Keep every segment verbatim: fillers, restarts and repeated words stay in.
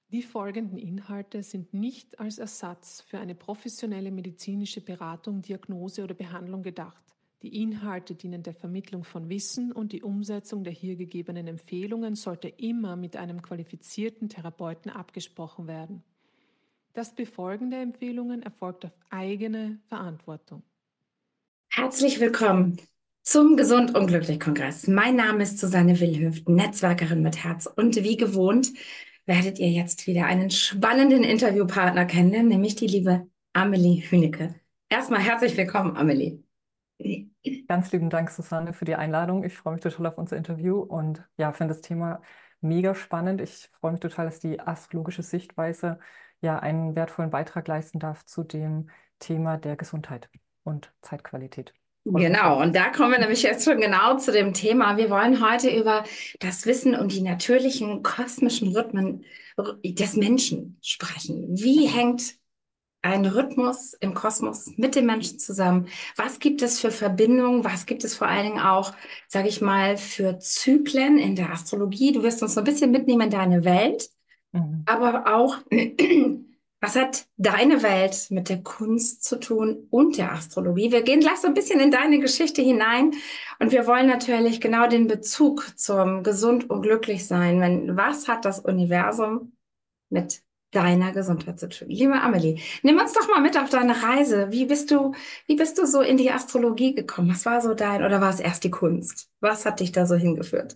Die folgenden Inhalte sind nicht als Ersatz für eine professionelle medizinische Beratung, Diagnose oder Behandlung gedacht. Die Inhalte dienen der Vermittlung von Wissen und die Umsetzung der hier gegebenen Empfehlungen sollte immer mit einem qualifizierten Therapeuten abgesprochen werden. Das Befolgen der Empfehlungen erfolgt auf eigene Verantwortung. Herzlich willkommen zum Gesund und Glücklich Kongress. Mein Name ist Susanne Willhöft, Netzwerkerin mit Herz. Und wie gewohnt werdet ihr jetzt wieder einen spannenden Interviewpartner kennenlernen, nämlich die liebe Amelie Hünecke. Erstmal herzlich willkommen, Amelie. Ganz lieben Dank, Susanne, für die Einladung. Ich freue mich total auf unser Interview und ja, finde das Thema mega spannend. Ich freue mich total, dass die astrologische Sichtweise ja einen wertvollen Beitrag leisten darf zu dem Thema der Gesundheit und Zeitqualität. Freue mich Genau, sehr. und da kommen wir nämlich jetzt schon genau zu dem Thema. Wir wollen heute über das Wissen um die natürlichen kosmischen Rhythmen des Menschen sprechen. Wie hängt ein Rhythmus im Kosmos mit dem Menschen zusammen? Was gibt es für Verbindungen? Was gibt es vor allen Dingen auch, sage ich mal, für Zyklen in der Astrologie? Du wirst uns so ein bisschen mitnehmen in deine Welt, Mhm. aber auch, was hat deine Welt mit der Kunst zu tun und der Astrologie? Wir gehen gleich so ein bisschen in deine Geschichte hinein und wir wollen natürlich genau den Bezug zum Gesund und Glücklich sein. Wenn, was hat das Universum mit deiner Gesundheit zu tun? Liebe Amelie, nimm uns doch mal mit auf deine Reise. Wie bist du, wie bist du so in die Astrologie gekommen? Was war so dein, oder war es erst die Kunst? Was hat dich da so hingeführt?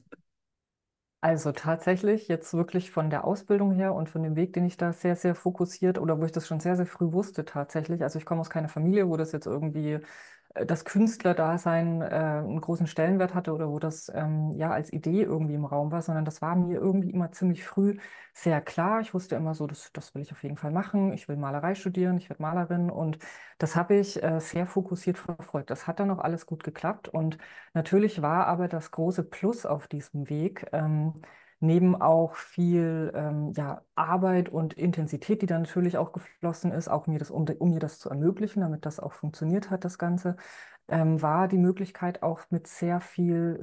Also tatsächlich jetzt wirklich von der Ausbildung her und von dem Weg, den ich da sehr, sehr fokussiert oder wo ich das schon sehr, sehr früh wusste tatsächlich. Also ich komme aus keiner Familie, wo das jetzt irgendwie äh, das Künstlerdasein äh, einen großen Stellenwert hatte oder wo das ähm, ja als Idee irgendwie im Raum war, sondern das war mir irgendwie immer ziemlich früh sehr klar. Ich wusste immer so, das, das will ich auf jeden Fall machen. Ich will Malerei studieren, ich werde Malerin und das habe ich äh, sehr fokussiert verfolgt. Das hat dann auch alles gut geklappt und natürlich war aber das große Plus auf diesem Weg, ähm, neben auch viel ähm, ja, Arbeit und Intensität, die dann natürlich auch geflossen ist, auch mir das, um, um mir das zu ermöglichen, damit das auch funktioniert hat, das Ganze, ähm, war die Möglichkeit auch mit sehr viel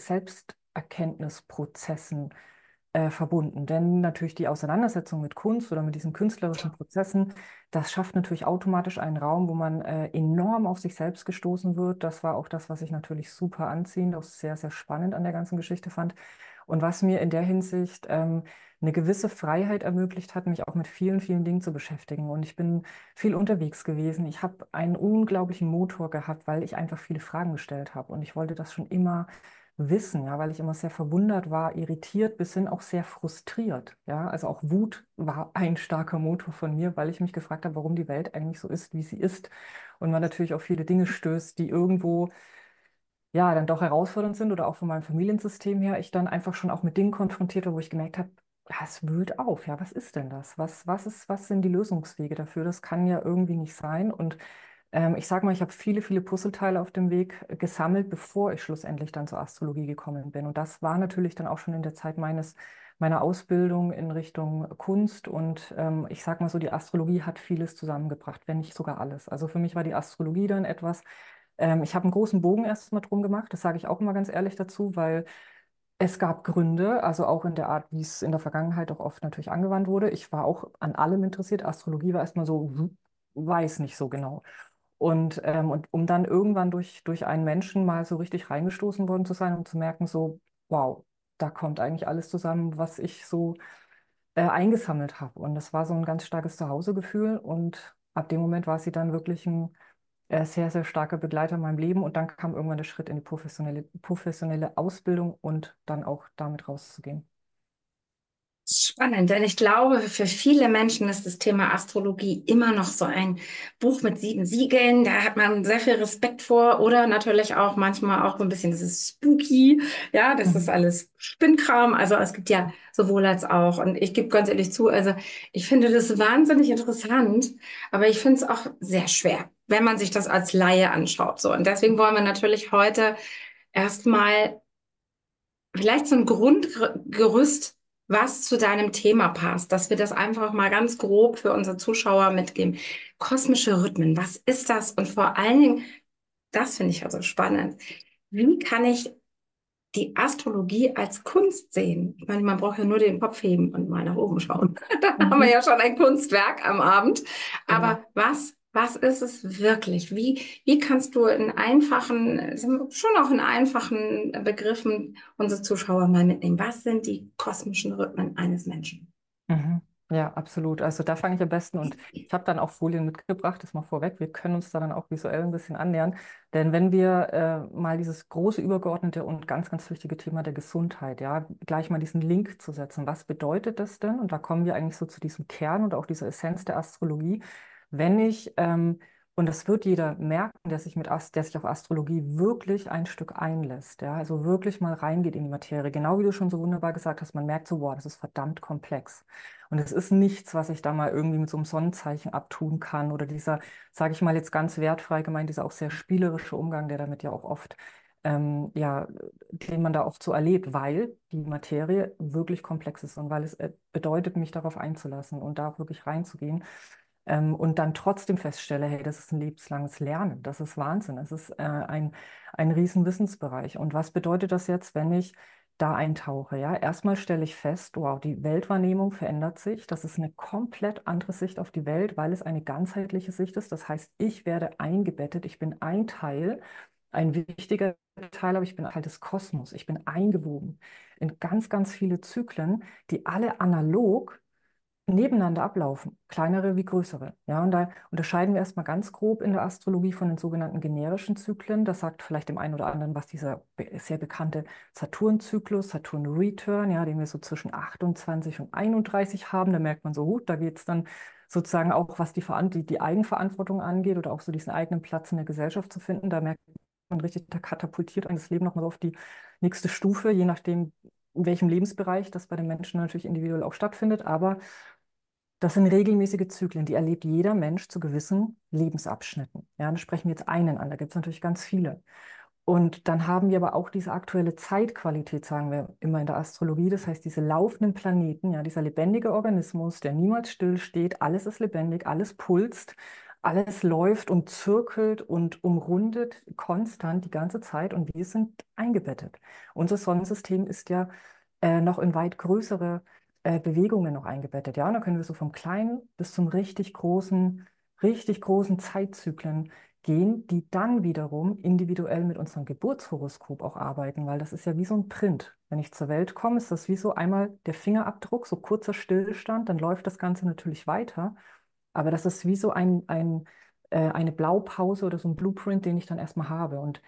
Selbsterkenntnisprozessen äh, verbunden. Denn natürlich die Auseinandersetzung mit Kunst oder mit diesen künstlerischen Prozessen, das schafft natürlich automatisch einen Raum, wo man äh, enorm auf sich selbst gestoßen wird. Das war auch das, was ich natürlich super anziehend, auch sehr, sehr spannend an der ganzen Geschichte fand. Und was mir in der Hinsicht ähm, eine gewisse Freiheit ermöglicht hat, mich auch mit vielen, vielen Dingen zu beschäftigen. Und ich bin viel unterwegs gewesen. Ich habe einen unglaublichen Motor gehabt, weil ich einfach viele Fragen gestellt habe. Und ich wollte das schon immer wissen, ja, weil ich immer sehr verwundert war, irritiert bis hin auch sehr frustriert. Ja, also auch Wut war ein starker Motor von mir, weil ich mich gefragt habe, warum die Welt eigentlich so ist, wie sie ist. Und man natürlich auf viele Dinge stößt, die irgendwo ja dann doch herausfordernd sind oder auch von meinem Familiensystem her, ich dann einfach schon auch mit Dingen konfrontiert war, wo ich gemerkt habe, ja, es wühlt auf. Ja, was ist denn das? Was, was ist, was sind die Lösungswege dafür? Das kann ja irgendwie nicht sein. Und ähm, ich sage mal, ich habe viele, viele Puzzleteile auf dem Weg äh, gesammelt, bevor ich schlussendlich dann zur Astrologie gekommen bin. Und das war natürlich dann auch schon in der Zeit meines, meiner Ausbildung in Richtung Kunst. Und ähm, ich sage mal so, die Astrologie hat vieles zusammengebracht, wenn nicht sogar alles. Also für mich war die Astrologie dann etwas, ähm, ich habe einen großen Bogen erst mal drum gemacht, das sage ich auch immer ganz ehrlich dazu, weil es gab Gründe, also auch in der Art, wie es in der Vergangenheit auch oft natürlich angewandt wurde. Ich war auch an allem interessiert. Astrologie war erstmal so, hm, weiß nicht so genau. Und, ähm, und um dann irgendwann durch, durch einen Menschen mal so richtig reingestoßen worden zu sein und zu merken, so, wow, da kommt eigentlich alles zusammen, was ich so äh, eingesammelt habe. Und das war so ein ganz starkes Zuhausegefühl. Und ab dem Moment war sie dann wirklich ein äh, sehr, sehr starker Begleiter in meinem Leben. Und dann kam irgendwann der Schritt in die professionelle, professionelle Ausbildung und dann auch damit rauszugehen. Spannend, denn ich glaube, für viele Menschen ist das Thema Astrologie immer noch so ein Buch mit sieben Siegeln. Da hat man sehr viel Respekt vor oder natürlich auch manchmal auch so ein bisschen, das ist spooky. Ja, das ist Mhm. alles Spinnkram. Also es gibt ja sowohl als auch. Und ich gebe ganz ehrlich zu, also ich finde das wahnsinnig interessant, aber ich finde es auch sehr schwer, wenn man sich das als Laie anschaut. So, und deswegen wollen wir natürlich heute erstmal vielleicht so ein Grundgerüst, was zu deinem Thema passt, dass wir das einfach mal ganz grob für unsere Zuschauer mitgeben. Kosmische Rhythmen, was ist das? Und vor allen Dingen, das finde ich also spannend. Wie kann ich die Astrologie als Kunst sehen. Ich meine, man braucht ja nur den Kopf heben und mal nach oben schauen. Dann haben wir Mhm. ja schon ein Kunstwerk am Abend. Genau. Aber was, was ist es wirklich? Wie, wie kannst du in einfachen, schon auch in einfachen Begriffen unsere Zuschauer mal mitnehmen? Was sind die kosmischen Rhythmen eines Menschen? Mhm. Ja, absolut. Also da fange ich am besten und ich habe dann auch Folien mitgebracht, das mal vorweg. Wir können uns da dann auch visuell ein bisschen annähern. Denn wenn wir äh, mal dieses große, übergeordnete und ganz, ganz wichtige Thema der Gesundheit, ja, gleich mal diesen Link zu setzen. Was bedeutet das denn? Und da kommen wir eigentlich so zu diesem Kern und auch dieser Essenz der Astrologie. Wenn ich, ähm, und das wird jeder merken, der sich mit Ast der sich auf Astrologie wirklich ein Stück einlässt, ja, also wirklich mal reingeht in die Materie. Genau wie du schon so wunderbar gesagt hast, man merkt so, wow, das ist verdammt komplex. Und es ist nichts, was ich da mal irgendwie mit so einem Sonnenzeichen abtun kann oder dieser, sage ich mal jetzt ganz wertfrei gemeint, dieser auch sehr spielerische Umgang, der damit ja auch oft, ähm, ja, den man da oft so erlebt, weil die Materie wirklich komplex ist und weil es äh, bedeutet, mich darauf einzulassen und da auch wirklich reinzugehen. Ähm, und dann trotzdem feststelle, hey, das ist ein lebenslanges Lernen, das ist Wahnsinn, das ist äh, ein, ein riesen Wissensbereich. Und was bedeutet das jetzt, wenn ich da eintauche? Ja, erstmal stelle ich fest, wow, die Weltwahrnehmung verändert sich. Das ist eine komplett andere Sicht auf die Welt, weil es eine ganzheitliche Sicht ist. Das heißt, ich werde eingebettet, ich bin ein Teil, ein wichtiger Teil, aber ich bin Teil des Kosmos. Ich bin eingewoben in ganz, ganz viele Zyklen, die alle analog nebeneinander ablaufen, kleinere wie größere. Ja, und da unterscheiden wir erstmal ganz grob in der Astrologie von den sogenannten generischen Zyklen. Das sagt vielleicht dem einen oder anderen, was dieser be- sehr bekannte Saturn-Zyklus, Saturn-Return, ja, den wir so zwischen achtundzwanzig und einunddreißig haben. Da merkt man so, gut, da geht es dann sozusagen auch, was die, Veran- die, die Eigenverantwortung angeht oder auch so diesen eigenen Platz in der Gesellschaft zu finden. Da merkt man richtig, da katapultiert ein das Leben nochmal so auf die nächste Stufe, je nachdem, in welchem Lebensbereich das bei den Menschen natürlich individuell auch stattfindet. Aber das sind regelmäßige Zyklen, die erlebt jeder Mensch zu gewissen Lebensabschnitten. Ja, da sprechen wir jetzt einen an, da gibt es natürlich ganz viele. Und dann haben wir aber auch diese aktuelle Zeitqualität, sagen wir immer in der Astrologie. Das heißt, diese laufenden Planeten, ja, dieser lebendige Organismus, der niemals stillsteht, alles ist lebendig, alles pulst, alles läuft und zirkelt und umrundet konstant die ganze Zeit und wir sind eingebettet. Unser Sonnensystem ist ja äh, noch in weit größere äh, Bewegungen noch eingebettet. Ja, und da können wir so vom kleinen bis zum richtig großen, richtig großen Zeitzyklen gehen, die dann wiederum individuell mit unserem Geburtshoroskop auch arbeiten, weil das ist ja wie so ein Print. Wenn ich zur Welt komme, ist das wie so einmal der Fingerabdruck, so kurzer Stillstand, dann läuft das Ganze natürlich weiter. Aber das ist wie so ein, ein, äh, eine Blaupause oder so ein Blueprint, den ich dann erstmal habe. Und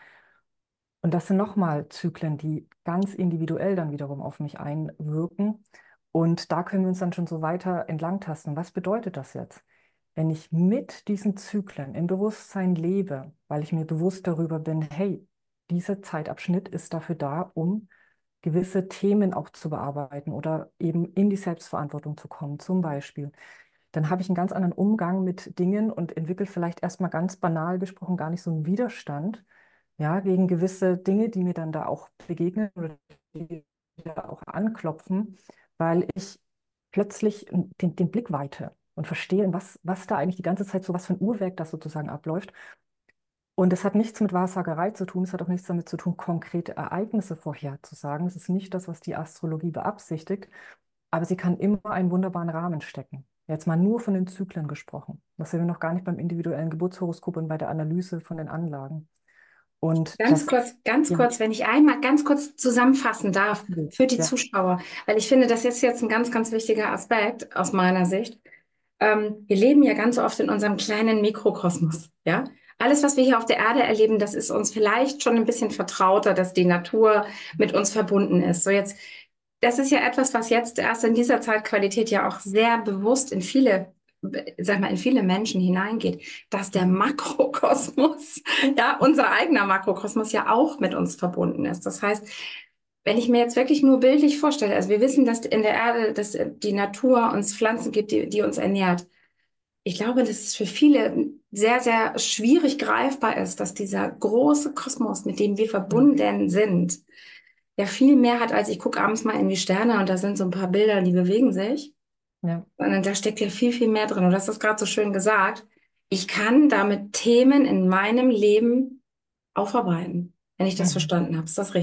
und das sind nochmal Zyklen, die ganz individuell dann wiederum auf mich einwirken. Und da können wir uns dann schon so weiter entlangtasten. Was bedeutet das jetzt? Wenn ich mit diesen Zyklen im Bewusstsein lebe, weil ich mir bewusst darüber bin, hey, dieser Zeitabschnitt ist dafür da, um gewisse Themen auch zu bearbeiten oder eben in die Selbstverantwortung zu kommen, zum Beispiel, dann habe ich einen ganz anderen Umgang mit Dingen und entwickle vielleicht erstmal ganz banal gesprochen gar nicht so einen Widerstand, ja, gegen gewisse Dinge, die mir dann da auch begegnen oder die da auch anklopfen, weil ich plötzlich den, den Blick weite und verstehe, was, was da eigentlich die ganze Zeit so, was für ein Uhrwerk das sozusagen abläuft. Und es hat nichts mit Wahrsagerei zu tun, es hat auch nichts damit zu tun, konkrete Ereignisse vorherzusagen. Es ist nicht das, was die Astrologie beabsichtigt, aber sie kann immer einen wunderbaren Rahmen stecken. Jetzt mal nur von den Zyklen gesprochen. Das sind wir noch gar nicht beim individuellen Geburtshoroskop und bei der Analyse von den Anlagen. Und Ganz das, kurz, ganz ja, kurz, wenn ich einmal ganz kurz zusammenfassen darf absolut. für die Ja, Zuschauer, weil ich finde, das ist jetzt ein ganz, ganz wichtiger Aspekt aus meiner Sicht. Ähm, wir leben ja ganz oft in unserem kleinen Mikrokosmos, ja. Alles, was wir hier auf der Erde erleben, das ist uns vielleicht schon ein bisschen vertrauter, dass die Natur mit uns verbunden ist. So jetzt, das ist ja etwas, was jetzt erst in dieser Zeitqualität ja auch sehr bewusst in viele, sag mal, in viele Menschen hineingeht, dass der mhm. Makrokosmos, ja, unser eigener Makrokosmos ja auch mit uns verbunden ist. Das heißt, wenn ich mir jetzt wirklich nur bildlich vorstelle, also wir wissen, dass in der Erde, dass die Natur uns Pflanzen gibt, die, die uns ernährt. Ich glaube, dass es für viele sehr, sehr schwierig greifbar ist, dass dieser große Kosmos, mit dem wir Ja, verbunden sind, ja viel mehr hat, als ich gucke abends mal in die Sterne und da sind so ein paar Bilder, die bewegen sich, ja, sondern da steckt ja viel, viel mehr drin. Und du hast das gerade so schön gesagt. Ich kann damit Themen in meinem Leben aufarbeiten, wenn ich das mhm. verstanden habe. Ist das richtig? Mhm.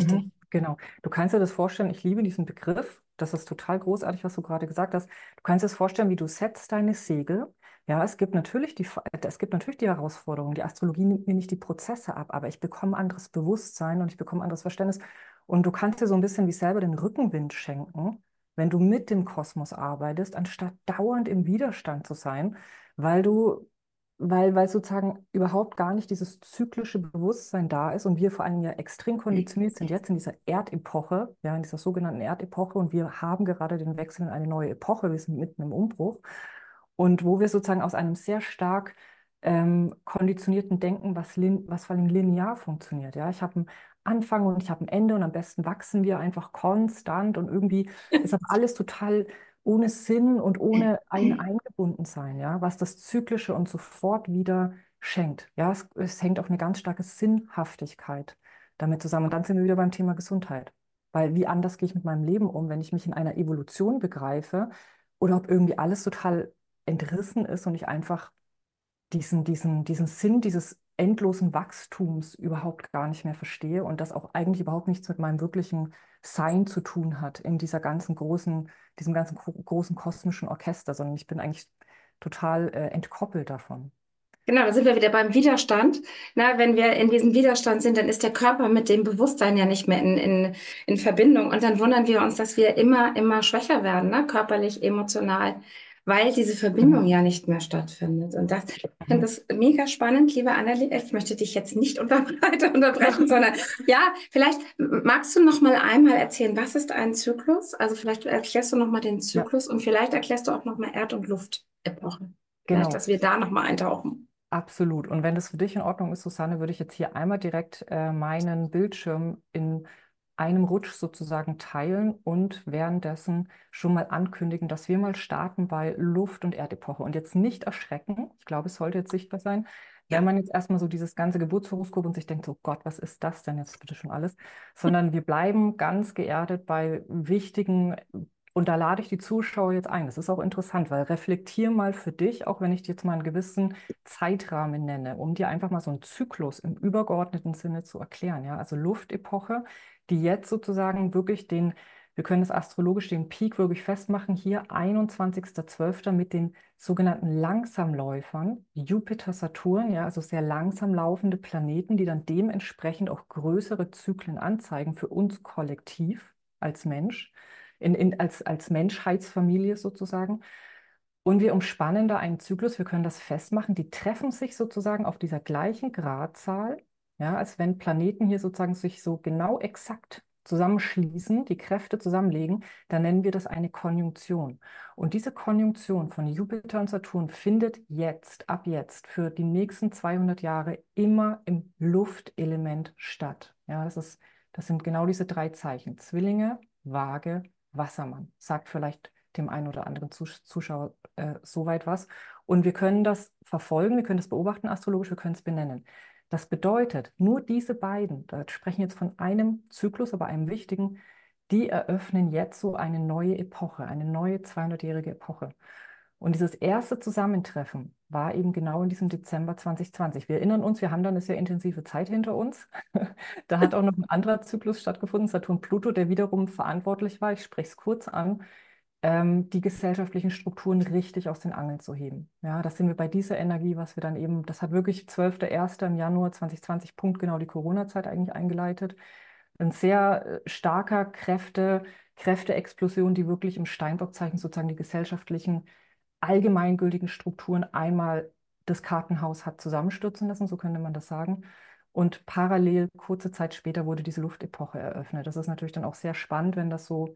Genau. Du kannst dir das vorstellen, ich liebe diesen Begriff. Das ist total großartig, was du gerade gesagt hast. Du kannst dir das vorstellen, wie du setzt deine Segel. Ja, es gibt natürlich die, Fa- es gibt natürlich die Herausforderung. Die Astrologie nimmt mir nicht die Prozesse ab, aber ich bekomme anderes Bewusstsein und ich bekomme anderes Verständnis. Und du kannst dir so ein bisschen wie selber den Rückenwind schenken, wenn du mit dem Kosmos arbeitest, anstatt dauernd im Widerstand zu sein, weil du weil, weil sozusagen überhaupt gar nicht dieses zyklische Bewusstsein da ist und wir vor allem ja extrem konditioniert sind jetzt in dieser Erdepoche, ja, in dieser sogenannten Erdepoche und wir haben gerade den Wechsel in eine neue Epoche, wir sind mitten im Umbruch und wo wir sozusagen aus einem sehr stark ähm, konditionierten Denken, was, lin was vor allem linear funktioniert, ja, ich habe einen Anfang und ich habe ein Ende und am besten wachsen wir einfach konstant und irgendwie ist aber alles total ohne Sinn und ohne ein Eingebundensein, ja, was das Zyklische und sofort wieder schenkt. Ja, es, es hängt auch eine ganz starke Sinnhaftigkeit damit zusammen. Und dann sind wir wieder beim Thema Gesundheit. Weil wie anders gehe ich mit meinem Leben um, wenn ich mich in einer Evolution begreife oder ob irgendwie alles total entrissen ist und ich einfach diesen, diesen, diesen Sinn dieses endlosen Wachstums überhaupt gar nicht mehr verstehe und das auch eigentlich überhaupt nichts mit meinem wirklichen Sein zu tun hat in dieser ganzen großen, diesem ganzen gro- großen kosmischen Orchester, sondern ich bin eigentlich total äh, entkoppelt davon. Genau, da sind wir wieder beim Widerstand. Na, wenn wir in diesem Widerstand sind, dann ist der Körper mit dem Bewusstsein ja nicht mehr in, in, in Verbindung. Und dann wundern wir uns, dass wir immer, immer schwächer werden, ne? Körperlich, emotional, weil diese Verbindung Mhm. ja nicht mehr stattfindet. Und das, ich finde Mhm. das mega spannend, liebe Annelie. Ich möchte dich jetzt nicht unterbrechen, unterbrechen, sondern ja, vielleicht magst du noch mal einmal erzählen, was ist ein Zyklus? Also vielleicht erklärst du noch mal den Ja, Zyklus und vielleicht erklärst du auch noch mal Erd- und Luftepochen. Vielleicht, genau. dass wir da noch mal eintauchen. Absolut. Und wenn das für dich in Ordnung ist, Susanne, würde ich jetzt hier einmal direkt äh, meinen Bildschirm in einem Rutsch sozusagen teilen und währenddessen schon mal ankündigen, dass wir mal starten bei Luft- und Erdepoche. Und jetzt nicht erschrecken, ich glaube, es sollte jetzt sichtbar sein, wenn Ja. man jetzt erstmal so dieses ganze Geburtshoroskop und sich denkt, oh Gott, was ist das denn jetzt bitte schon alles? Sondern wir bleiben ganz geerdet bei wichtigen, und da lade ich die Zuschauer jetzt ein. Das ist auch interessant, weil reflektier mal für dich, auch wenn ich dir jetzt mal einen gewissen Zeitrahmen nenne, um dir einfach mal so einen Zyklus im übergeordneten Sinne zu erklären. Ja? Also Luftepoche, die jetzt sozusagen wirklich den, wir können das astrologisch den Peak wirklich festmachen, hier einundzwanzigster zwölfter mit den sogenannten Langsamläufern, Jupiter, Saturn, ja, also sehr langsam laufende Planeten, die dann dementsprechend auch größere Zyklen anzeigen für uns kollektiv als Mensch, in, in, als, als Menschheitsfamilie sozusagen. Und wir umspannen da einen Zyklus, wir können das festmachen, die treffen sich sozusagen auf dieser gleichen Gradzahl, ja, als wenn Planeten hier sozusagen sich so genau exakt zusammenschließen, die Kräfte zusammenlegen, dann nennen wir das eine Konjunktion. Und diese Konjunktion von Jupiter und Saturn findet jetzt, ab jetzt, für die nächsten zweihundert Jahre immer im Luftelement statt. Ja, das ist, das sind genau diese drei Zeichen: Zwillinge, Waage, Wassermann. Sagt vielleicht dem einen oder anderen Zus Zuschauer äh, soweit was. Und wir können das verfolgen, wir können das beobachten astrologisch, wir können es benennen. Das bedeutet, nur diese beiden, da sprechen wir jetzt von einem Zyklus, aber einem wichtigen, die eröffnen jetzt so eine neue Epoche, eine neue zweihundertjährige Epoche. Und dieses erste Zusammentreffen war eben genau in diesem Dezember zwanzig zwanzig. Wir erinnern uns, wir haben dann eine sehr intensive Zeit hinter uns. Da hat auch noch ein anderer Zyklus stattgefunden, Saturn-Pluto, der wiederum verantwortlich war, ich spreche es kurz an, ähm, die gesellschaftlichen Strukturen richtig aus den Angeln zu heben. Ja, das sind wir bei dieser Energie, was wir dann eben, das hat wirklich zwölfter erster im Januar zwanzig zwanzig, punktgenau die Corona-Zeit eigentlich eingeleitet. Ein sehr äh, starker Kräfte, Kräfteexplosion, die wirklich im Steinbock-Zeichen sozusagen die gesellschaftlichen, allgemeingültigen Strukturen einmal das Kartenhaus hat zusammenstürzen lassen, so könnte man das sagen. Und parallel, kurze Zeit später, wurde diese Luftepoche eröffnet. Das ist natürlich dann auch sehr spannend, wenn das so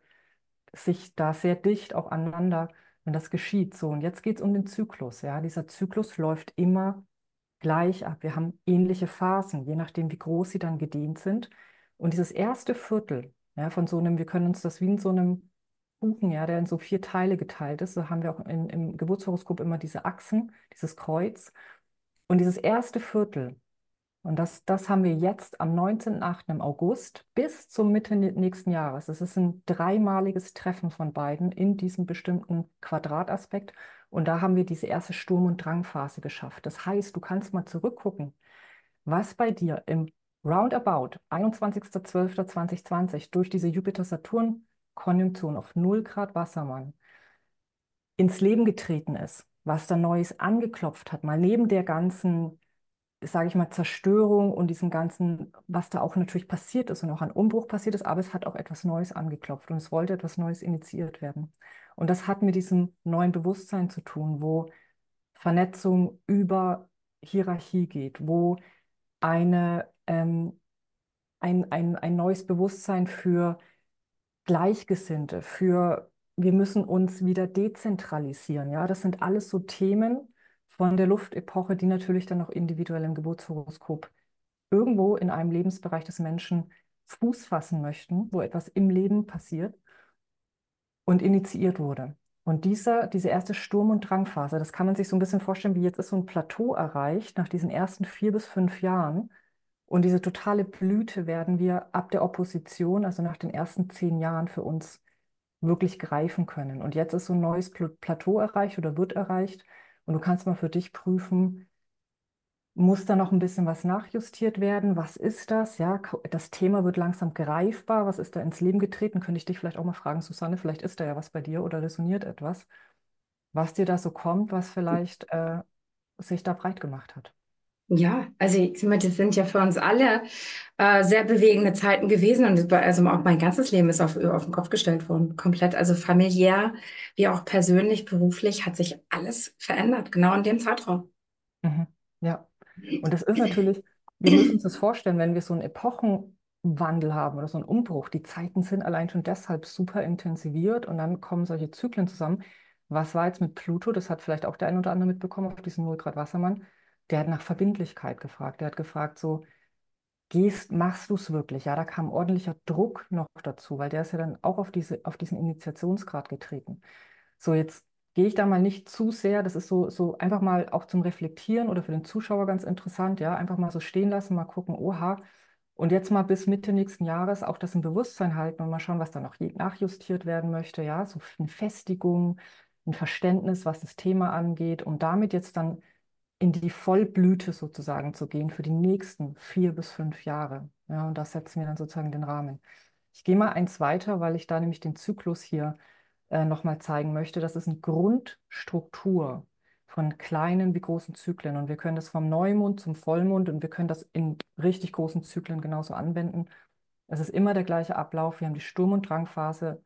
sich da sehr dicht auch aneinander, wenn das geschieht. So, und jetzt geht es um den Zyklus. Ja, dieser Zyklus läuft immer gleich ab. Wir haben ähnliche Phasen, je nachdem, wie groß sie dann gedehnt sind. Und dieses erste Viertel, ja, von so einem, wir können uns das wie in so einem Kuchen, ja, der in so vier Teile geteilt ist, so haben wir auch in, im Geburtshoroskop immer diese Achsen, dieses Kreuz. Und dieses erste Viertel, und das, das haben wir jetzt am neunzehnten achten im August bis zum Mitte nächsten Jahres. Es ist ein dreimaliges Treffen von beiden in diesem bestimmten Quadrataspekt. Und da haben wir diese erste Sturm- und Drangphase geschafft. Das heißt, du kannst mal zurückgucken, was bei dir im roundabout einundzwanzigster zwölfter zweitausendzwanzig durch diese Jupiter-Saturn-Konjunktion auf null Grad Wassermann ins Leben getreten ist, was da Neues angeklopft hat, mal neben der ganzen, sage ich mal, Zerstörung und diesem ganzen, was da auch natürlich passiert ist und auch an Umbruch passiert ist, aber es hat auch etwas Neues angeklopft und es wollte etwas Neues initiiert werden. Und das hat mit diesem neuen Bewusstsein zu tun, wo Vernetzung über Hierarchie geht, wo eine, ähm, ein, ein, ein neues Bewusstsein für Gleichgesinnte, für wir müssen uns wieder dezentralisieren. Ja, das sind alles so Themen von der Luftepoche, die natürlich dann auch individuell im Geburtshoroskop irgendwo in einem Lebensbereich des Menschen Fuß fassen möchten, wo etwas im Leben passiert und initiiert wurde. Und dieser, diese erste Sturm- und Drangphase, das kann man sich so ein bisschen vorstellen, wie jetzt ist so ein Plateau erreicht nach diesen ersten vier bis fünf Jahren. Und diese totale Blüte werden wir ab der Opposition, also nach den ersten zehn Jahren für uns wirklich greifen können. Und jetzt ist so ein neues Pl- Plateau erreicht oder wird erreicht. Und du kannst mal für dich prüfen, muss da noch ein bisschen was nachjustiert werden? Was ist das? Ja, ko- das Thema wird langsam greifbar. Was ist da ins Leben getreten? Könnte ich dich vielleicht auch mal fragen, Susanne, vielleicht ist da ja was bei dir oder resoniert etwas, was dir da so kommt, was vielleicht äh, sich da breit gemacht hat. Ja, also ich sag mal, das sind ja für uns alle äh, sehr bewegende Zeiten gewesen und das war- also auch mein ganzes Leben ist auf, auf den Kopf gestellt worden, komplett. Also familiär wie auch persönlich, beruflich hat sich alles verändert, genau in dem Zeitraum. Mhm. Ja, und das ist natürlich, wir müssen uns das vorstellen, wenn wir so einen Epochenwandel haben oder so einen Umbruch, die Zeiten sind allein schon deshalb super intensiviert und dann kommen solche Zyklen zusammen. Was war jetzt mit Pluto? Das hat vielleicht auch der ein oder andere mitbekommen auf diesen null Grad Wassermann. Der hat nach Verbindlichkeit gefragt. Der hat gefragt, so, gehst, machst du es wirklich? Ja, da kam ordentlicher Druck noch dazu, weil der ist ja dann auch auf diese, auf diesen Initiationsgrad getreten. So, jetzt gehe ich da mal nicht zu sehr. Das ist so, so einfach mal auch zum Reflektieren oder für den Zuschauer ganz interessant. Ja, einfach mal so stehen lassen, mal gucken, oha. Und jetzt mal bis Mitte nächsten Jahres auch das im Bewusstsein halten und mal schauen, was da noch je- nachjustiert werden möchte. Ja, so eine Festigung, ein Verständnis, was das Thema angeht, um damit jetzt dann in die Vollblüte sozusagen zu gehen für die nächsten vier bis fünf Jahre. Ja, und das setzen wir dann sozusagen den Rahmen. Ich gehe mal eins weiter, weil ich da nämlich den Zyklus hier äh, nochmal zeigen möchte. Das ist eine Grundstruktur von kleinen wie großen Zyklen. Und wir können das vom Neumond zum Vollmond und wir können das in richtig großen Zyklen genauso anwenden. Es ist immer der gleiche Ablauf. Wir haben die Sturm- und Drangphase.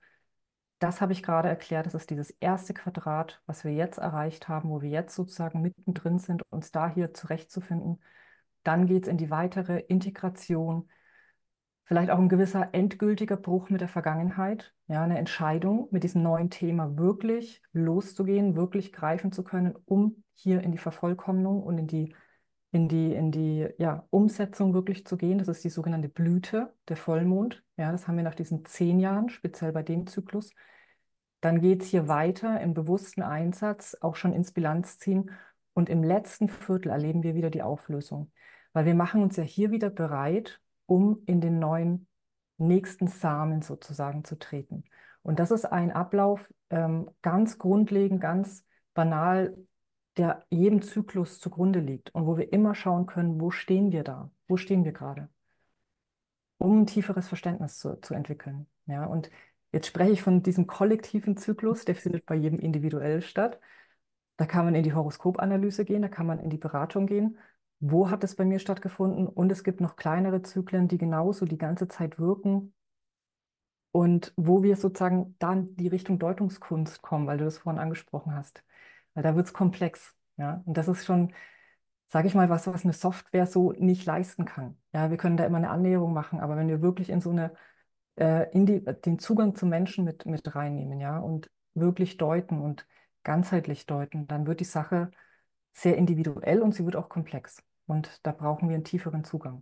Das habe ich gerade erklärt. Das ist dieses erste Quadrat, was wir jetzt erreicht haben, wo wir jetzt sozusagen mittendrin sind, uns da hier zurechtzufinden. Dann geht es in die weitere Integration, vielleicht auch ein gewisser endgültiger Bruch mit der Vergangenheit, ja, eine Entscheidung, mit diesem neuen Thema wirklich loszugehen, wirklich greifen zu können, um hier in die Vervollkommnung und in die, in die, in die, ja, Umsetzung wirklich zu gehen. Das ist die sogenannte Blüte, der Vollmond. Ja, das haben wir nach diesen zehn Jahren, speziell bei dem Zyklus. Dann geht es hier weiter im bewussten Einsatz, auch schon ins Bilanzziehen. Und im letzten Viertel erleben wir wieder die Auflösung. Weil wir machen uns ja hier wieder bereit, um in den neuen nächsten Samen sozusagen zu treten. Und das ist ein Ablauf, ähm, ganz grundlegend, ganz banal, der jedem Zyklus zugrunde liegt und wo wir immer schauen können, wo stehen wir da? Wo stehen wir gerade? Um ein tieferes Verständnis zu, zu entwickeln. Ja, und jetzt spreche ich von diesem kollektiven Zyklus, der findet bei jedem individuell statt. Da kann man in die Horoskopanalyse gehen, da kann man in die Beratung gehen. Wo hat es bei mir stattgefunden? Und es gibt noch kleinere Zyklen, die genauso die ganze Zeit wirken und wo wir sozusagen dann die Richtung Deutungskunst kommen, weil du das vorhin angesprochen hast. Weil da wird es komplex. Ja? Und das ist schon, sage ich mal, was, was eine Software so nicht leisten kann. Ja, wir können da immer eine Annäherung machen, aber wenn wir wirklich in so eine, äh, in die, den Zugang zum Menschen mit, mit reinnehmen, ja, und wirklich deuten und ganzheitlich deuten, dann wird die Sache sehr individuell und sie wird auch komplex. Und da brauchen wir einen tieferen Zugang.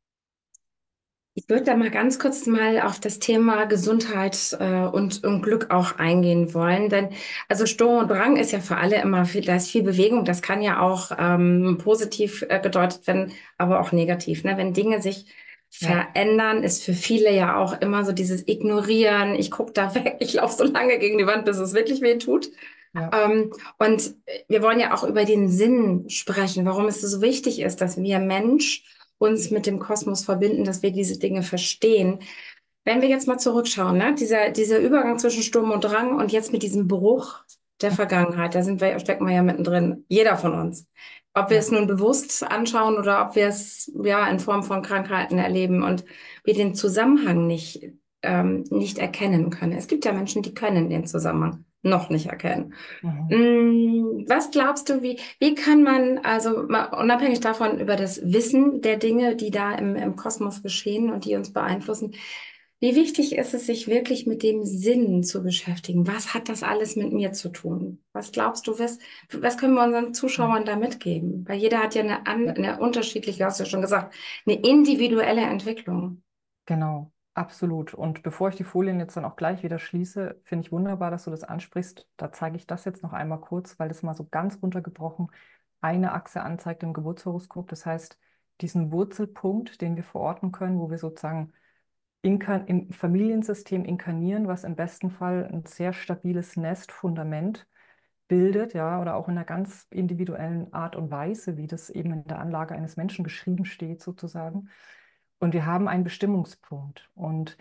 Ich würde da mal ganz kurz mal auf das Thema Gesundheit äh, und, und Glück auch eingehen wollen, denn also Sturm und Drang ist ja für alle immer viel, da ist viel Bewegung, das kann ja auch ähm, positiv äh, gedeutet werden, aber auch negativ, ne? Wenn Dinge sich Ja, verändern, ist für viele ja auch immer so dieses Ignorieren, ich gucke da weg, ich laufe so lange gegen die Wand, bis es wirklich weh tut. ja, Ähm, und wir wollen ja auch über den Sinn sprechen, warum es so wichtig ist, dass wir Mensch uns mit dem Kosmos verbinden, dass wir diese Dinge verstehen. Wenn wir jetzt mal zurückschauen, ne, dieser, dieser Übergang zwischen Sturm und Drang und jetzt mit diesem Bruch der Vergangenheit, da sind wir, stecken wir ja mittendrin, jeder von uns. Ob wir Ja. es nun bewusst anschauen oder ob wir es ja in Form von Krankheiten erleben und wir den Zusammenhang nicht, ähm, nicht erkennen können. Es gibt ja Menschen, die können den Zusammenhang noch nicht erkennen. Mhm. Mm, Was glaubst du, wie, wie kann man, also mal unabhängig davon über das Wissen der Dinge, die da im, im Kosmos geschehen und die uns beeinflussen, wie wichtig ist es, sich wirklich mit dem Sinn zu beschäftigen? Was hat das alles mit mir zu tun? Was glaubst du, was, was können wir unseren Ja. Zuschauern da mitgeben? Weil jeder hat ja eine, an, Ja. eine unterschiedliche, hast du ja schon gesagt, eine individuelle Entwicklung. Genau, absolut. Und bevor ich die Folien jetzt dann auch gleich wieder schließe, finde ich wunderbar, dass du das ansprichst. Da zeige ich das jetzt noch einmal kurz, weil das mal so ganz runtergebrochen eine Achse anzeigt im Geburtshoroskop. Das heißt, diesen Wurzelpunkt, den wir verorten können, wo wir sozusagen inkan im Familiensystem inkarnieren, was im besten Fall ein sehr stabiles Nestfundament bildet, ja, oder auch in einer ganz individuellen Art und Weise, wie das eben in der Anlage eines Menschen geschrieben steht, sozusagen. Und wir haben einen Bestimmungspunkt. Und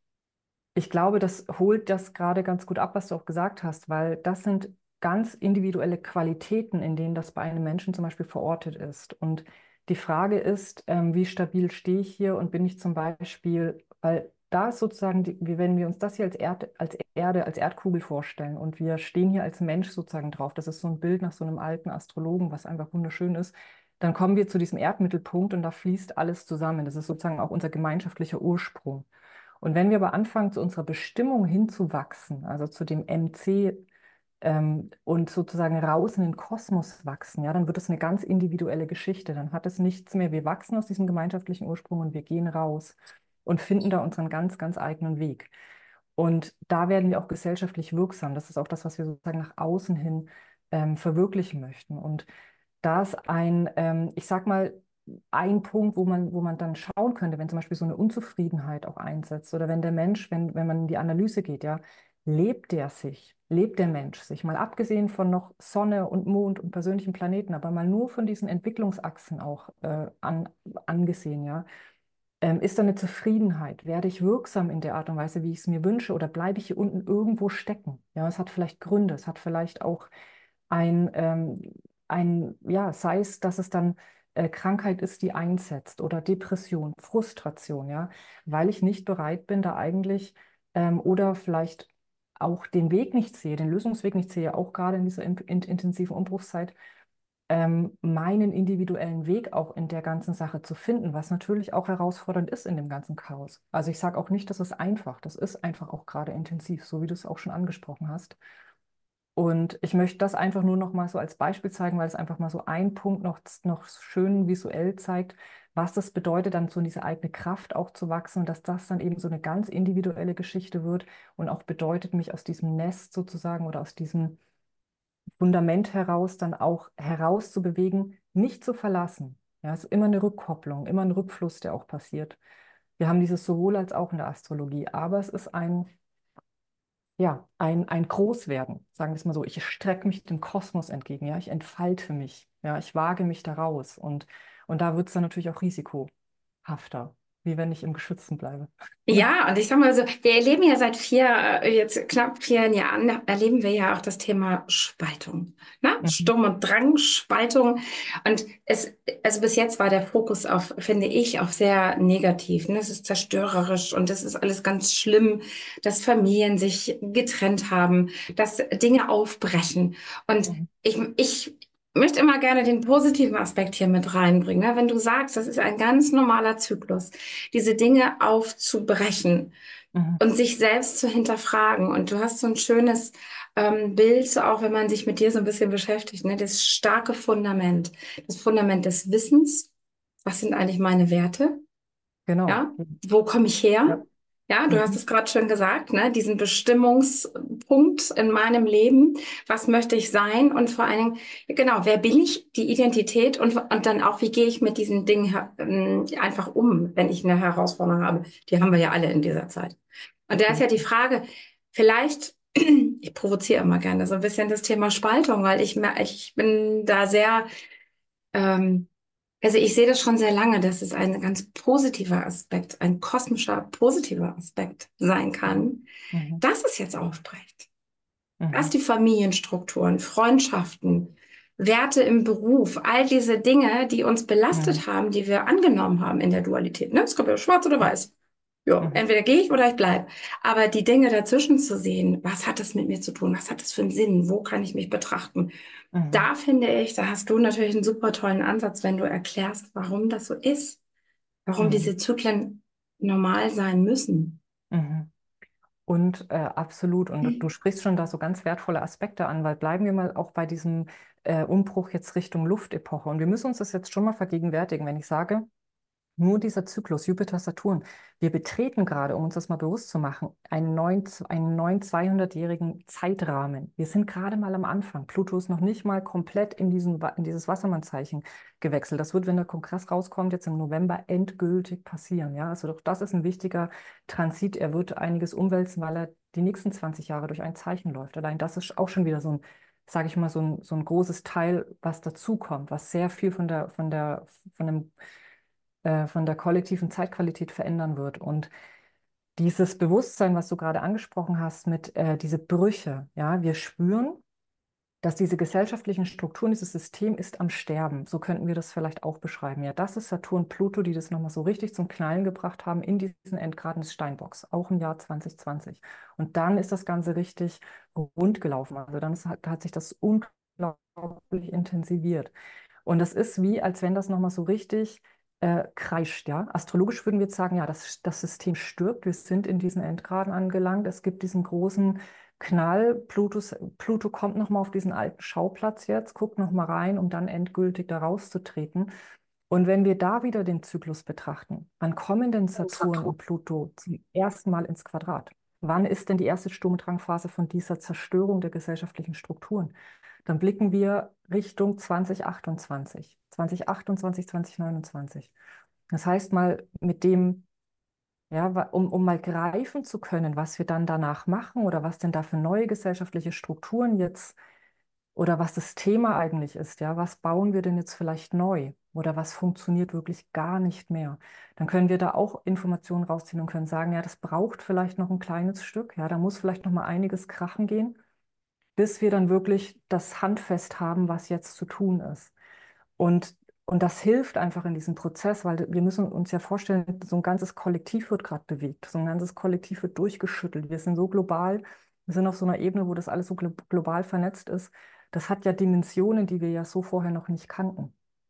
ich glaube, das holt das gerade ganz gut ab, was du auch gesagt hast, weil das sind ganz individuelle Qualitäten, in denen das bei einem Menschen zum Beispiel verortet ist. Und die Frage ist, ähm, wie stabil stehe ich hier und bin ich zum Beispiel, weil da ist sozusagen, die, wie wenn wir uns das hier als, Erd, als Erde, als Erdkugel vorstellen und wir stehen hier als Mensch sozusagen drauf, das ist so ein Bild nach so einem alten Astrologen, was einfach wunderschön ist, dann kommen wir zu diesem Erdmittelpunkt und da fließt alles zusammen. Das ist sozusagen auch unser gemeinschaftlicher Ursprung. Und wenn wir aber anfangen, zu unserer Bestimmung hinzuwachsen, also zu dem M C ähm, und sozusagen raus in den Kosmos wachsen, ja, dann wird es eine ganz individuelle Geschichte. Dann hat es nichts mehr. Wir wachsen aus diesem gemeinschaftlichen Ursprung und wir gehen raus und finden da unseren ganz, ganz eigenen Weg. Und da werden wir auch gesellschaftlich wirksam. Das ist auch das, was wir sozusagen nach außen hin ähm, verwirklichen möchten. Und da ist ein, ähm, ich sag mal, ein Punkt, wo man, wo man dann schauen könnte, wenn zum Beispiel so eine Unzufriedenheit auch einsetzt oder wenn der Mensch, wenn, wenn man in die Analyse geht, ja, lebt der sich, lebt der Mensch sich, mal abgesehen von noch Sonne und Mond und persönlichen Planeten, aber mal nur von diesen Entwicklungsachsen auch äh, an, angesehen, ja, ähm, ist da eine Zufriedenheit? Werde ich wirksam in der Art und Weise, wie ich es mir wünsche, oder bleibe ich hier unten irgendwo stecken? Ja, es hat vielleicht Gründe, es hat vielleicht auch ein, ähm, ein, ja, sei es, dass es dann äh, Krankheit ist, die einsetzt oder Depression, Frustration, ja, weil ich nicht bereit bin, da eigentlich ähm, oder vielleicht auch den Weg nicht sehe, den Lösungsweg nicht sehe, auch gerade in dieser in, in, intensiven Umbruchszeit, ähm, meinen individuellen Weg auch in der ganzen Sache zu finden, was natürlich auch herausfordernd ist in dem ganzen Chaos. Also ich sage auch nicht, das ist einfach, das ist einfach auch gerade intensiv, so wie du es auch schon angesprochen hast. Und ich möchte das einfach nur noch mal so als Beispiel zeigen, weil es einfach mal so ein Punkt noch, noch schön visuell zeigt, was das bedeutet, dann so in diese eigene Kraft auch zu wachsen und dass das dann eben so eine ganz individuelle Geschichte wird und auch bedeutet, mich aus diesem Nest sozusagen oder aus diesem Fundament heraus dann auch herauszubewegen, nicht zu verlassen. Ja, es ist immer eine Rückkopplung, immer ein Rückfluss, der auch passiert. Wir haben dieses sowohl als auch in der Astrologie, aber es ist ein ja, ein, ein Großwerden, sagen wir es mal so. Ich strecke mich dem Kosmos entgegen, ja, ich entfalte mich, ja, ich wage mich da raus. Und, und da wird es dann natürlich auch risikohafter, wie wenn ich im Geschützten bleibe. Ja. Ja, und ich sag mal so, wir erleben ja seit vier, äh, jetzt knapp vier Jahren, erleben wir ja auch das Thema Spaltung. Ne? Mhm. Sturm und Drang, Spaltung. Und es, also bis jetzt war der Fokus auf, finde ich, auf sehr negativ. Ne? Es ist zerstörerisch und es ist alles ganz schlimm, dass Familien sich getrennt haben, dass Dinge aufbrechen. Und Mhm. ich, ich möchte immer gerne den positiven Aspekt hier mit reinbringen. Ne? Wenn du sagst, das ist ein ganz normaler Zyklus, diese Dinge aufzubrechen Mhm. und sich selbst zu hinterfragen. Und du hast so ein schönes ähm, Bild, so auch wenn man sich mit dir so ein bisschen beschäftigt, ne? Das starke Fundament, das Fundament des Wissens. Was sind eigentlich meine Werte? Genau. Ja, wo komme ich her? Ja. Ja, du hast Mhm. es gerade schon gesagt, ne? Diesen Bestimmungspunkt in meinem Leben. Was möchte ich sein? Und vor allen Dingen, genau, wer bin ich? Die Identität und, und dann auch, wie gehe ich mit diesen Dingen ähm, einfach um, wenn ich eine Herausforderung habe? Die haben wir ja alle in dieser Zeit. Und da Auf ist jeden ja die Fall. Frage, vielleicht, ich provoziere immer gerne so ein bisschen das Thema Spaltung, weil ich, mer- ich bin da sehr, ähm, Also ich sehe das schon sehr lange, dass es ein ganz positiver Aspekt, ein kosmischer positiver Aspekt sein kann, Mhm. dass es jetzt aufbricht. Dass Mhm. die Familienstrukturen, Freundschaften, Werte im Beruf, all diese Dinge, die uns Mhm. belastet haben, die wir angenommen haben in der Dualität. Ne? Es kommt ja schwarz oder weiß. Ja, Mhm. entweder gehe ich oder ich bleibe. Aber die Dinge dazwischen zu sehen, was hat das mit mir zu tun? Was hat das für einen Sinn? Wo kann ich mich betrachten? Mhm. Da finde ich, da hast du natürlich einen super tollen Ansatz, wenn du erklärst, warum das so ist, warum Mhm. diese Zyklen normal sein müssen. Mhm. Und äh, absolut, und du, du sprichst schon da so ganz wertvolle Aspekte an, weil bleiben wir mal auch bei diesem äh, Umbruch jetzt Richtung Luftepoche. Und wir müssen uns das jetzt schon mal vergegenwärtigen, wenn ich sage, nur dieser Zyklus Jupiter-Saturn. Wir betreten gerade, um uns das mal bewusst zu machen, einen neuen, einen neuen zweihundert-jährigen Zeitrahmen. Wir sind gerade mal am Anfang. Pluto ist noch nicht mal komplett in, diesen, Wa- in dieses Wassermannzeichen gewechselt. Das wird, wenn der Kongress rauskommt, jetzt im November endgültig passieren. Ja, also doch das ist ein wichtiger Transit. Er wird einiges umwälzen, weil er die nächsten zwanzig Jahre durch ein Zeichen läuft. Allein das ist auch schon wieder so ein, sage ich mal, so ein, so ein großes Teil, was dazukommt, was sehr viel von der, von der, von dem äh, von der kollektiven Zeitqualität verändern wird. Und dieses Bewusstsein, was du gerade angesprochen hast, mit äh, diese Brüche, ja, wir spüren, dass diese gesellschaftlichen Strukturen, dieses System ist am Sterben. So könnten wir das vielleicht auch beschreiben. Ja, das ist Saturn, Pluto, die das nochmal so richtig zum Knallen gebracht haben in diesen Endgraden des Steinbocks, auch im Jahr zwanzig zwanzig. Und dann ist das Ganze richtig rund gelaufen. Also dann ist, hat, hat sich das unglaublich intensiviert. Und das ist wie, als wenn das nochmal so richtig äh, kreischt, ja. Astrologisch würden wir jetzt sagen, ja, das, das System stirbt, wir sind in diesen Endgraden angelangt, es gibt diesen großen Knall, Plutus, Pluto kommt nochmal auf diesen alten Schauplatz jetzt, guckt nochmal rein, um dann endgültig da rauszutreten. Und wenn wir da wieder den Zyklus betrachten, wann kommen denn Saturn und Pluto zum ersten Mal ins Quadrat? Wann ist denn die erste Sturm- und Drangphase von dieser Zerstörung der gesellschaftlichen Strukturen? Dann blicken wir Richtung zwanzig achtundzwanzig, zwanzig achtundzwanzig, zwanzig neunundzwanzig. Das heißt mal mit dem, ja, wa- um, um mal greifen zu können, was wir dann danach machen oder was denn da für neue gesellschaftliche Strukturen jetzt oder was das Thema eigentlich ist, ja, was bauen wir denn jetzt vielleicht neu oder was funktioniert wirklich gar nicht mehr, dann können wir da auch Informationen rausziehen und können sagen, ja, das braucht vielleicht noch ein kleines Stück, ja, da muss vielleicht noch mal einiges krachen gehen, bis wir dann wirklich das Handfest haben, was jetzt zu tun ist. Und, und das hilft einfach in diesem Prozess, weil wir müssen uns ja vorstellen, so ein ganzes Kollektiv wird gerade bewegt, so ein ganzes Kollektiv wird durchgeschüttelt. Wir sind so global, wir sind auf so einer Ebene, wo das alles so glo global vernetzt ist. Das hat ja Dimensionen, die wir ja so vorher noch nicht kannten.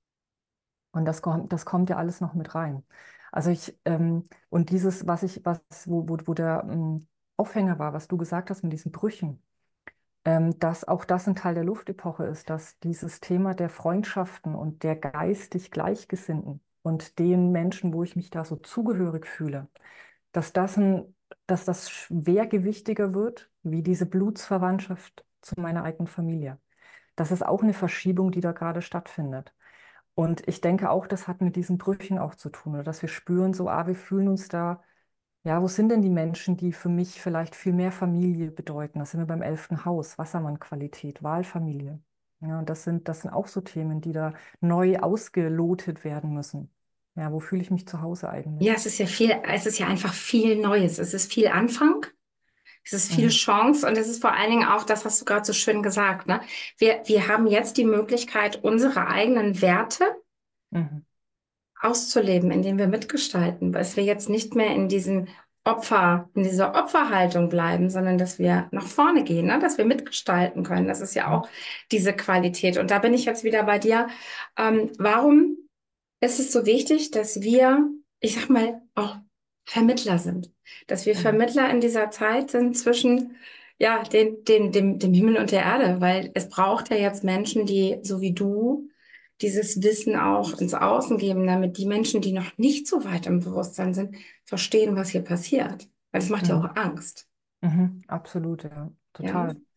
Und das kommt, das kommt ja alles noch mit rein. Also ich, ähm, und dieses, was ich, was, wo, wo, wo der ähm, Aufhänger war, was du gesagt hast mit diesen Brüchen, ähm, dass auch das ein Teil der Luftepoche ist, dass dieses Thema der Freundschaften und der geistig Gleichgesinnten und den Menschen, wo ich mich da so zugehörig fühle, dass das ein, dass das schwergewichtiger wird, wie diese Blutsverwandtschaft zu meiner eigenen Familie. Das ist auch eine Verschiebung, die da gerade stattfindet. Und ich denke auch, das hat mit diesen Brüchen auch zu tun, oder dass wir spüren, so, ah, wir fühlen uns da, ja, wo sind denn die Menschen, die für mich vielleicht viel mehr Familie bedeuten? Das sind wir beim elften Haus, Wassermann-Qualität, Wahlfamilie. Ja, und das sind, das sind auch so Themen, die da neu ausgelotet werden müssen. Ja, wo fühle ich mich zu Hause Ja, eigentlich? es ist ja viel, es ist ja einfach viel Neues. Es ist viel Anfang, es ist viel Mhm. Chance und es ist vor allen Dingen auch, das hast du gerade so schön gesagt, ne? Wir, wir haben jetzt die Möglichkeit, unsere eigenen Werte Mhm. auszuleben, indem wir mitgestalten, dass wir jetzt nicht mehr in diesen Opfer, in dieser Opferhaltung bleiben, sondern dass wir nach vorne gehen, ne? Dass wir mitgestalten können. Das ist ja Mhm. auch diese Qualität. Und da bin ich jetzt wieder bei dir. Ähm, warum ist es so wichtig, dass wir, ich sag mal, auch Vermittler sind? Dass wir Mhm. Vermittler in dieser Zeit sind zwischen ja, den, den, dem, dem Himmel und der Erde, weil es braucht ja jetzt Menschen, die, so wie du, dieses Wissen auch ins Außen geben, damit die Menschen, die noch nicht so weit im Bewusstsein sind, verstehen, was hier passiert. Weil es macht ja Mhm. auch Angst. Mhm. Absolut, ja, Ja? total.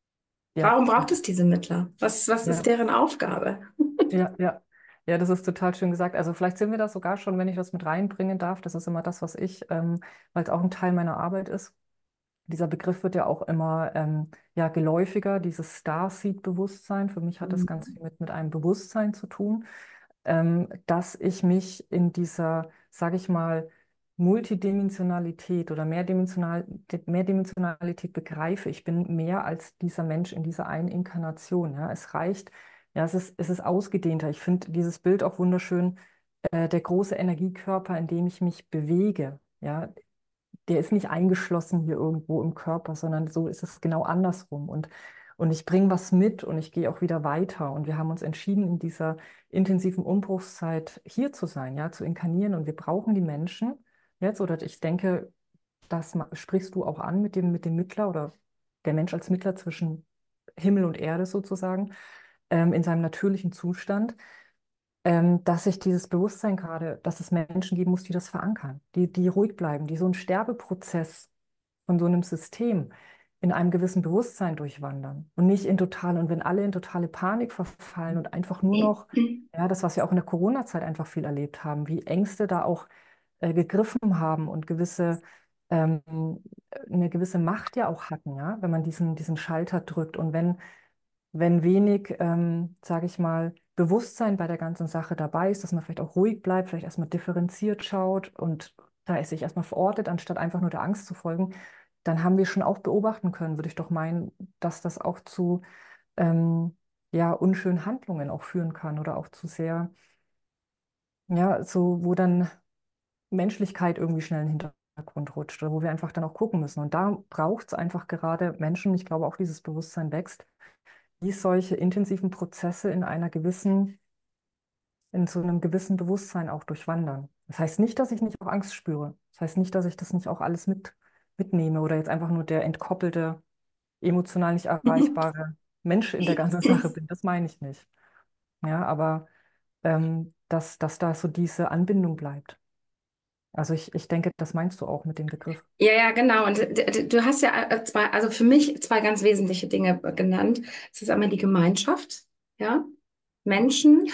Ja, Warum braucht es diese Mittler? Was, was ist ja. deren Aufgabe? Ja, ja. Ja, das ist total schön gesagt. Also vielleicht sind wir das sogar schon, wenn ich das mit reinbringen darf. Das ist immer das, was ich, ähm, weil es auch ein Teil meiner Arbeit ist. Dieser Begriff wird ja auch immer ähm, ja, geläufiger, dieses Starseed-Bewusstsein. Für mich hat das ganz viel mit, mit einem Bewusstsein zu tun. ähm, dass ich mich in dieser, sage ich mal, Multidimensionalität oder Mehrdimensional, Mehrdimensionalität begreife. Ich bin mehr als dieser Mensch in dieser einen Inkarnation. Ja. Es reicht, ja, es ist, es ist ausgedehnter. Ich finde dieses Bild auch wunderschön, äh, der große Energiekörper, in dem ich mich bewege. Ja, der ist nicht eingeschlossen hier irgendwo im Körper, sondern so ist es genau andersrum. Und, und ich bringe was mit und ich gehe auch wieder weiter. Und wir haben uns entschieden, in dieser intensiven Umbruchszeit hier zu sein, ja, zu inkarnieren. Und wir brauchen die Menschen jetzt, oder ich denke, das ma- sprichst du auch an mit dem, mit dem Mittler oder der Mensch als Mittler zwischen Himmel und Erde sozusagen, ähm, in seinem natürlichen Zustand, ähm, dass sich dieses Bewusstsein gerade, dass es Menschen geben muss, die das verankern, die, die ruhig bleiben, die so einen Sterbeprozess von so einem System in einem gewissen Bewusstsein durchwandern und nicht in totale, und wenn alle in totale Panik verfallen und einfach nur noch, ja, das, was wir auch in der Corona-Zeit einfach viel erlebt haben, wie Ängste da auch äh, gegriffen haben und gewisse, ähm, eine gewisse Macht ja auch hatten, ja, wenn man diesen, diesen Schalter drückt und wenn wenn wenig, ähm, sage ich mal, Bewusstsein bei der ganzen Sache dabei ist, dass man vielleicht auch ruhig bleibt, vielleicht erstmal differenziert schaut und da ist sich erstmal verortet, anstatt einfach nur der Angst zu folgen, dann haben wir schon auch beobachten können, würde ich doch meinen, dass das auch zu ähm, ja, unschönen Handlungen auch führen kann oder auch zu sehr, ja, so, wo dann Menschlichkeit irgendwie schnell in den Hintergrund rutscht oder wo wir einfach dann auch gucken müssen. Und da braucht es einfach gerade Menschen, ich glaube auch dieses Bewusstsein wächst, die solche intensiven Prozesse in einer gewissen, in so einem gewissen Bewusstsein auch durchwandern. Das heißt nicht, dass ich nicht auch Angst spüre. Das heißt nicht, dass ich das nicht auch alles mit, mitnehme oder jetzt einfach nur der entkoppelte, emotional nicht erreichbare Mensch in der ganzen Sache bin. Das meine ich nicht. Ja, aber ähm, dass, dass da so diese Anbindung bleibt. Also ich, ich denke, das meinst du auch mit dem Begriff. Ja, ja, genau. Und d- d- du hast ja äh, zwei, also für mich zwei ganz wesentliche Dinge äh, genannt. Es ist einmal die Gemeinschaft, ja, Menschen.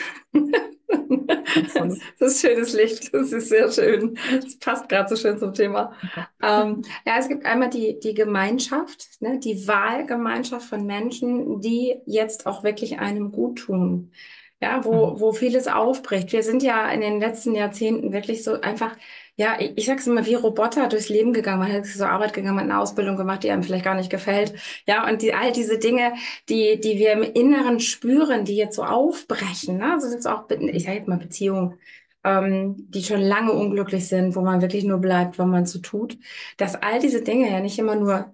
Das Absolut. ist schönes Licht, das ist sehr schön. Das passt gerade so schön zum Thema. Super. Ähm, ja, es gibt einmal die, die Gemeinschaft, ne, die Wahlgemeinschaft von Menschen, die jetzt auch wirklich einem gut tun. Ja, Mhm. wo, wo vieles aufbricht. Wir sind ja in den letzten Jahrzehnten wirklich so einfach, ja, ich, ich sag's immer, wie Roboter durchs Leben gegangen. Man hat zur Arbeit gegangen, man hat eine Ausbildung gemacht, die einem vielleicht gar nicht gefällt. Ja, und die, all diese Dinge, die, die wir im Inneren spüren, die jetzt so aufbrechen, ne? Also jetzt auch, ich sage jetzt mal Beziehungen, ähm, die schon lange unglücklich sind, wo man wirklich nur bleibt, wenn man so tut, dass all diese Dinge ja nicht immer nur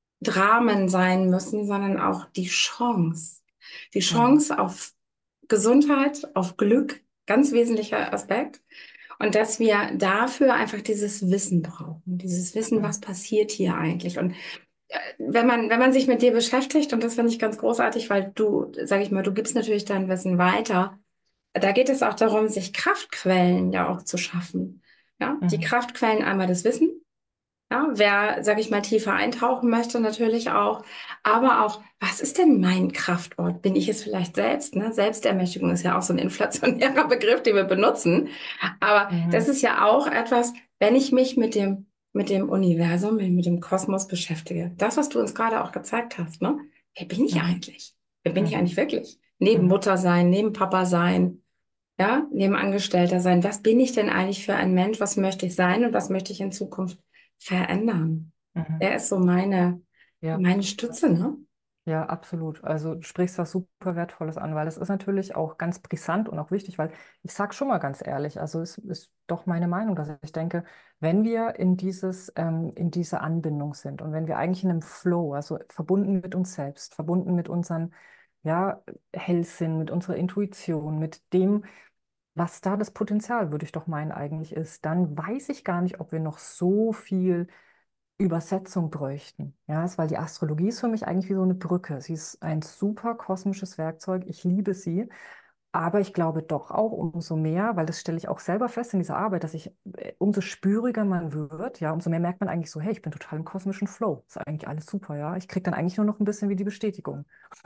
Dramen sein müssen, sondern auch die Chance. Die Mhm. Chance auf Gesundheit, auf Glück, ganz wesentlicher Aspekt. Und dass wir dafür einfach dieses Wissen brauchen, dieses Wissen, Mhm. was passiert hier eigentlich. Und wenn man, wenn man sich mit dir beschäftigt, und das finde ich ganz großartig, weil du, sage ich mal, du gibst natürlich dein Wissen weiter. Da geht es auch darum, sich Kraftquellen ja auch zu schaffen. Ja, die Mhm. Kraftquellen einmal das Wissen. Ja, wer, sage ich mal, tiefer eintauchen möchte, natürlich auch. Aber auch, was ist denn mein Kraftort? Bin ich es vielleicht selbst? Ne? Selbstermächtigung ist ja auch so ein inflationärer Begriff, den wir benutzen. Aber das Mhm. ist ja auch etwas, wenn ich mich mit dem, mit dem Universum, mit dem Kosmos beschäftige. Das, was du uns gerade auch gezeigt hast, ne? Wer bin ich Mhm. eigentlich? Wer bin ich Mhm. eigentlich wirklich? Neben Mhm. Mutter sein, neben Papa sein, ja, neben Angestellter sein. Was bin ich denn eigentlich für ein Mensch? Was möchte ich sein und was möchte ich in Zukunft verändern? Mhm. Der ist so meine, Ja. meine Stütze, ne? Ja, absolut. Also du sprichst was super Wertvolles an, weil das ist natürlich auch ganz brisant und auch wichtig, weil ich sage schon mal ganz ehrlich, also es ist doch meine Meinung, dass ich denke, wenn wir in dieses, ähm, in diese Anbindung sind und wenn wir eigentlich in einem Flow, also verbunden mit uns selbst, verbunden mit unseren, ja, Hellsinn, mit unserer Intuition, mit dem, was da das Potenzial, würde ich doch meinen, eigentlich ist, dann weiß ich gar nicht, ob wir noch so viel Übersetzung bräuchten. Ja, ist, weil die Astrologie ist für mich eigentlich wie so eine Brücke. Sie ist ein super kosmisches Werkzeug. Ich liebe sie. Aber ich glaube doch auch umso mehr, weil das stelle ich auch selber fest in dieser Arbeit, dass ich, äh, umso spüriger man wird, ja, umso mehr merkt man eigentlich so, hey, ich bin total im kosmischen Flow. Ist eigentlich alles super, ja. Ich kriege dann eigentlich nur noch ein bisschen wie die Bestätigung.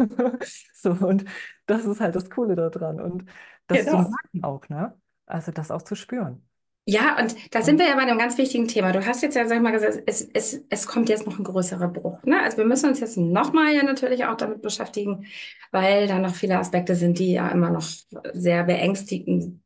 So, und das ist halt das Coole daran. Und das zu Genau. merken auch, ne? Also das auch zu spüren. Ja, und da sind wir ja bei einem ganz wichtigen Thema. Du hast jetzt ja, sag ich mal, gesagt, es, es, es kommt jetzt noch ein größerer Bruch, ne? Also wir müssen uns jetzt nochmal ja natürlich auch damit beschäftigen, weil da noch viele Aspekte sind, die ja immer noch sehr beängstigend,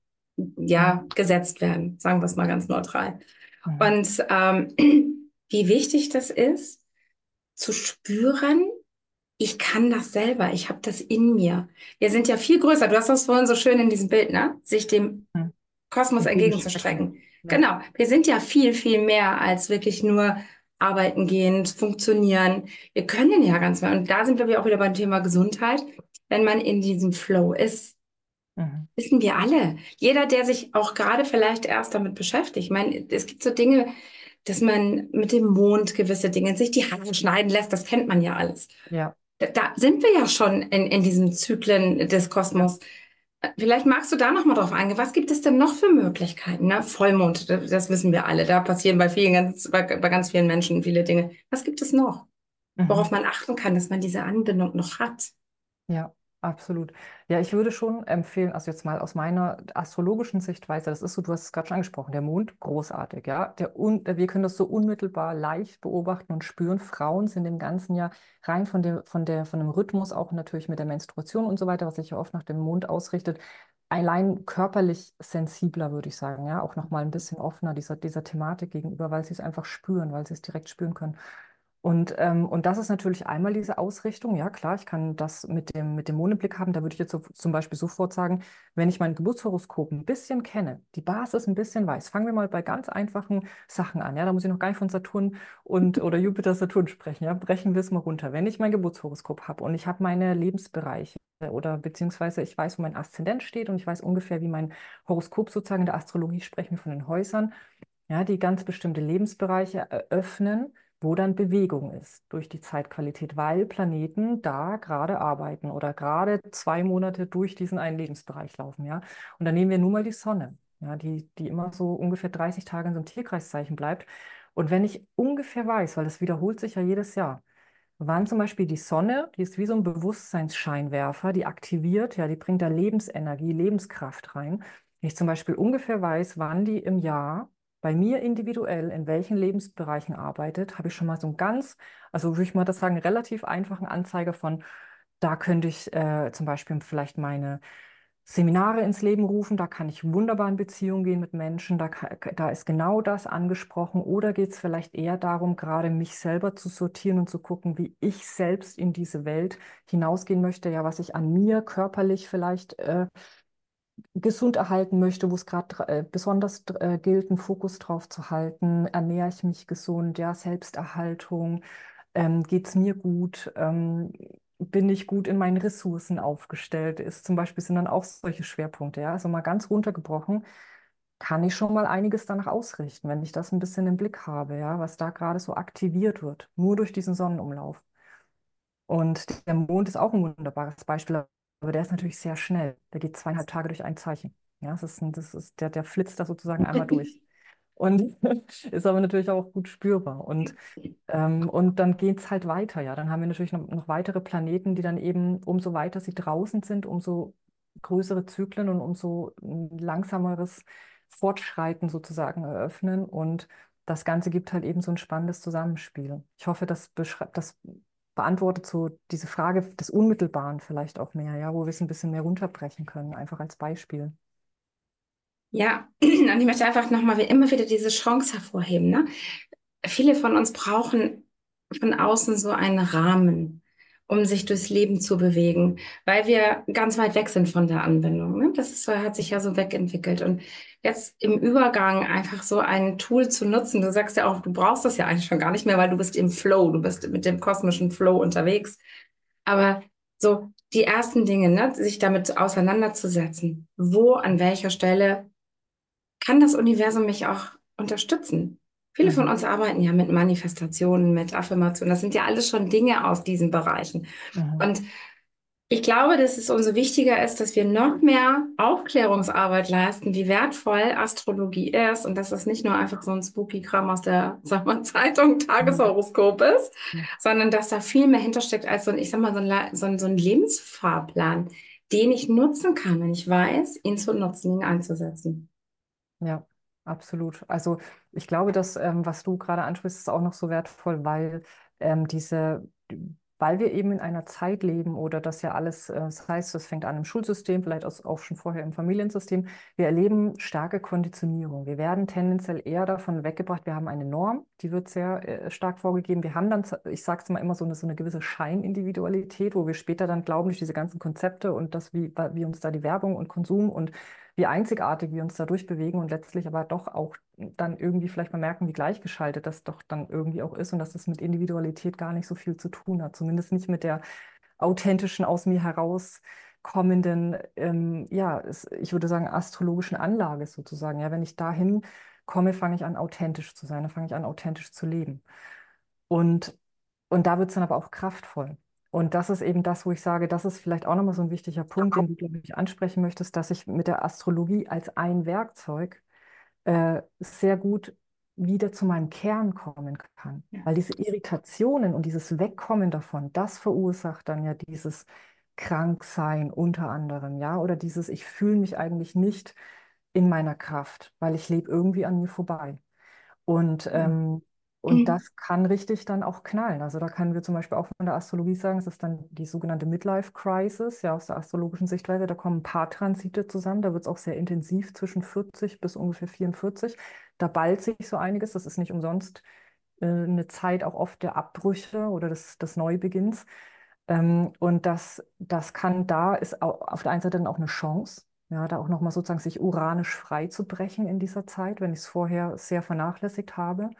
ja, Mhm. gesetzt werden, sagen wir es mal ganz neutral. Mhm. Und ähm, wie wichtig das ist, zu spüren, ich kann das selber, ich habe das in mir. Wir sind ja viel größer. Du hast das vorhin so schön in diesem Bild, ne? Sich dem Mhm. Kosmos Entgegenstrecken. entgegenzustrecken. Ja. Genau, wir sind ja viel, viel mehr als wirklich nur arbeiten gehen, funktionieren. Wir können ja ganz mehr. Und da sind wir auch wieder beim Thema Gesundheit. Wenn man in diesem Flow ist, Mhm. wissen wir alle. Jeder, der sich auch gerade vielleicht erst damit beschäftigt. Ich meine, es gibt so Dinge, dass man mit dem Mond gewisse Dinge sich die Haare schneiden lässt. Das kennt man ja alles. Ja. Da, da sind wir ja schon in, in diesen Zyklen des Ja. Kosmos. Vielleicht magst du da noch mal drauf eingehen. Was gibt es denn noch für Möglichkeiten? Ne? Vollmond, das, das wissen wir alle. Da passieren bei vielen ganz, bei, bei ganz vielen Menschen viele Dinge. Was gibt es noch, worauf Mhm. man achten kann, dass man diese Anbindung noch hat? Ja, absolut. Ja, ich würde schon empfehlen, also jetzt mal aus meiner astrologischen Sichtweise, das ist so, du hast es gerade schon angesprochen, der Mond, großartig, ja. Der un, wir können das so unmittelbar leicht beobachten und spüren. Frauen sind im ganzen Jahr rein von dem, von der, von dem Rhythmus, auch natürlich mit der Menstruation und so weiter, was sich ja oft nach dem Mond ausrichtet, allein körperlich sensibler, würde ich sagen, ja, auch nochmal ein bisschen offener dieser, dieser Thematik gegenüber, weil sie es einfach spüren, weil sie es direkt spüren können. Und, ähm, und das ist natürlich einmal diese Ausrichtung. Ja, klar, ich kann das mit dem, mit dem Mondblick haben. Da würde ich jetzt so, zum Beispiel sofort sagen, wenn ich mein Geburtshoroskop ein bisschen kenne, die Basis ein bisschen weiß, fangen wir mal bei ganz einfachen Sachen an. Ja, da muss ich noch gar nicht von Saturn und oder Jupiter, Saturn sprechen. Ja, brechen wir es mal runter. Wenn ich mein Geburtshoroskop habe und ich habe meine Lebensbereiche oder beziehungsweise ich weiß, wo mein Aszendent steht und ich weiß ungefähr, wie mein Horoskop sozusagen in der Astrologie sprechen wir von den Häusern, ja, die ganz bestimmte Lebensbereiche eröffnen, wo dann Bewegung ist durch die Zeitqualität, weil Planeten da gerade arbeiten oder gerade zwei Monate durch diesen einen Lebensbereich laufen, ja. Und dann nehmen wir nur mal die Sonne, ja, die, die immer so ungefähr dreißig Tage in so einem Tierkreiszeichen bleibt. Und wenn ich ungefähr weiß, weil das wiederholt sich ja jedes Jahr, wann zum Beispiel die Sonne, die ist wie so ein Bewusstseinsscheinwerfer, die aktiviert, ja, die bringt da Lebensenergie, Lebenskraft rein. Wenn ich zum Beispiel ungefähr weiß, wann die im Jahr bei mir individuell in welchen Lebensbereichen arbeitet, habe ich schon mal so einen ganz, also würde ich mal das sagen, relativ einfachen Anzeiger von, da könnte ich äh, zum Beispiel vielleicht meine Seminare ins Leben rufen, da kann ich wunderbar in Beziehung gehen mit Menschen, da, ka- da ist genau das angesprochen. Oder geht es vielleicht eher darum, gerade mich selber zu sortieren und zu gucken, wie ich selbst in diese Welt hinausgehen möchte, ja, was ich an mir körperlich vielleicht äh, gesund erhalten möchte, wo es gerade äh, besonders äh, gilt, einen Fokus drauf zu halten. Ernähre ich mich gesund, ja, Selbsterhaltung, ähm, geht es mir gut, ähm, bin ich gut in meinen Ressourcen aufgestellt, ist zum Beispiel sind dann auch solche Schwerpunkte, ja, also mal ganz runtergebrochen, kann ich schon mal einiges danach ausrichten, wenn ich das ein bisschen im Blick habe, ja, was da gerade so aktiviert wird, nur durch diesen Sonnenumlauf. Und der Mond ist auch ein wunderbares Beispiel, aber der ist natürlich sehr schnell. Der geht zweieinhalb Tage durch ein Zeichen. Ja, das ist, ein, das ist, der, der flitzt da sozusagen einmal durch. Und ist aber natürlich auch gut spürbar. Und, ähm, und dann geht es halt weiter. Ja, dann haben wir natürlich noch, noch weitere Planeten, die dann eben, umso weiter sie draußen sind, umso größere Zyklen und umso ein langsameres Fortschreiten sozusagen eröffnen. Und das Ganze gibt halt eben so ein spannendes Zusammenspiel. Ich hoffe, das beschreibt, das beantwortet so diese Frage des Unmittelbaren vielleicht auch mehr, ja, wo wir es ein bisschen mehr runterbrechen können, einfach als Beispiel. Ja, und ich möchte einfach nochmal immer wieder diese Chance hervorheben. Ne? Viele von uns brauchen von außen so einen Rahmen, um sich durchs Leben zu bewegen, weil wir ganz weit weg sind von der Anwendung. Ne? Das ist, so- hat sich ja so wegentwickelt. Und jetzt im Übergang einfach so ein Tool zu nutzen, du sagst ja auch, du brauchst das ja eigentlich schon gar nicht mehr, weil du bist im Flow, du bist mit dem kosmischen Flow unterwegs. Aber so die ersten Dinge, ne, sich damit auseinanderzusetzen, wo, an welcher Stelle kann das Universum mich auch unterstützen. Viele von Mhm. uns arbeiten ja mit Manifestationen, mit Affirmationen. Das sind ja alles schon Dinge aus diesen Bereichen. Mhm. Und ich glaube, dass es umso wichtiger ist, dass wir noch mehr Aufklärungsarbeit leisten, wie wertvoll Astrologie ist und dass es nicht nur einfach so ein spooky Kram aus der, sag mal, Zeitung, Mhm. Tageshoroskop ist, Ja. sondern dass da viel mehr hintersteckt als so ein, ich sag mal, so ein, La- so ein, so ein Lebensfahrplan, den ich nutzen kann, wenn ich weiß, ihn zu nutzen, ihn einzusetzen. Ja, absolut. Also ich glaube, dass, ähm, was du gerade ansprichst, ist auch noch so wertvoll, weil ähm, diese, weil wir eben in einer Zeit leben oder das ja alles, äh, das heißt, es fängt an im Schulsystem, vielleicht aus- auch schon vorher im Familiensystem. Wir erleben starke Konditionierung. Wir werden tendenziell eher davon weggebracht. Wir haben eine Norm, die wird sehr äh, stark vorgegeben. Wir haben dann, ich sage es mal immer so eine, so eine gewisse Scheinindividualität, wo wir später dann glauben, durch diese ganzen Konzepte und das, wie, wie uns da die Werbung und Konsum und wie einzigartig wir uns da durchbewegen und letztlich aber doch auch dann irgendwie vielleicht mal merken, wie gleichgeschaltet das doch dann irgendwie auch ist und dass das mit Individualität gar nicht so viel zu tun hat. Zumindest nicht mit der authentischen, aus mir herauskommenden, ähm, ja, es, ich würde sagen, astrologischen Anlage sozusagen. Ja, wenn ich dahin komme, fange ich an, authentisch zu sein, dann fange ich an, authentisch zu leben. Und, und da wird es dann aber auch kraftvoll. Und das ist eben das, wo ich sage, das ist vielleicht auch nochmal so ein wichtiger Punkt, den du, glaube ich, ansprechen möchtest, dass ich mit der Astrologie als ein Werkzeug äh, sehr gut wieder zu meinem Kern kommen kann. Ja. Weil diese Irritationen und dieses Wegkommen davon, das verursacht dann ja dieses Kranksein unter anderem, ja, oder dieses, ich fühle mich eigentlich nicht in meiner Kraft, weil ich lebe irgendwie an mir vorbei. Und, ähm, und das kann richtig dann auch knallen. Also da können wir zum Beispiel auch von der Astrologie sagen, es ist dann die sogenannte Midlife Crisis, ja, aus der astrologischen Sichtweise. Da kommen ein paar Transite zusammen. Da wird es auch sehr intensiv zwischen vierzig bis ungefähr vierundvierzig. Da ballt sich so einiges. Das ist nicht umsonst äh, eine Zeit auch oft der Abbrüche oder des, des Neubeginns. Ähm, und das, das kann, da ist au- auf der einen Seite dann auch eine Chance, ja, da auch nochmal sozusagen sich uranisch frei zu brechen in dieser Zeit, wenn ich es vorher sehr vernachlässigt habe.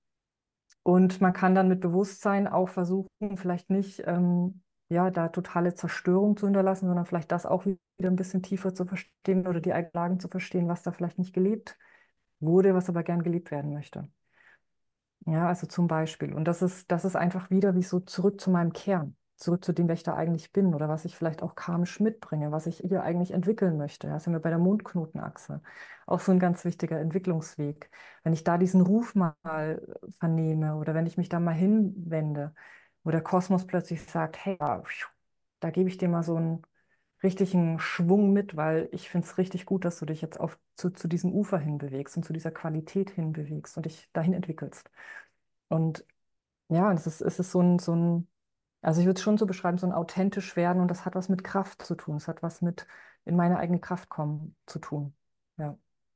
Und man kann dann mit Bewusstsein auch versuchen, vielleicht nicht, ähm, ja, da totale Zerstörung zu hinterlassen, sondern vielleicht das auch wieder ein bisschen tiefer zu verstehen oder die eigenen Lagen zu verstehen, was da vielleicht nicht gelebt wurde, was aber gern gelebt werden möchte. Ja, also zum Beispiel. Und das ist, das ist einfach wieder wie so zurück zu meinem Kern, zurück zu dem, wer ich da eigentlich bin oder was ich vielleicht auch karmisch mitbringe, was ich hier eigentlich entwickeln möchte. Ja, sind wir bei der Mondknotenachse. Auch so ein ganz wichtiger Entwicklungsweg. Wenn ich da diesen Ruf mal vernehme oder wenn ich mich da mal hinwende, wo der Kosmos plötzlich sagt, hey, da, da gebe ich dir mal so einen richtigen Schwung mit, weil ich finde es richtig gut, dass du dich jetzt auf, zu, zu diesem Ufer hinbewegst und zu dieser Qualität hinbewegst und dich dahin entwickelst. Und ja, es ist, es ist so ein, so ein, also ich würde es schon so beschreiben, so ein authentisch werden und das hat was mit Kraft zu tun. Es hat was mit in meine eigene Kraft kommen zu tun. Ja.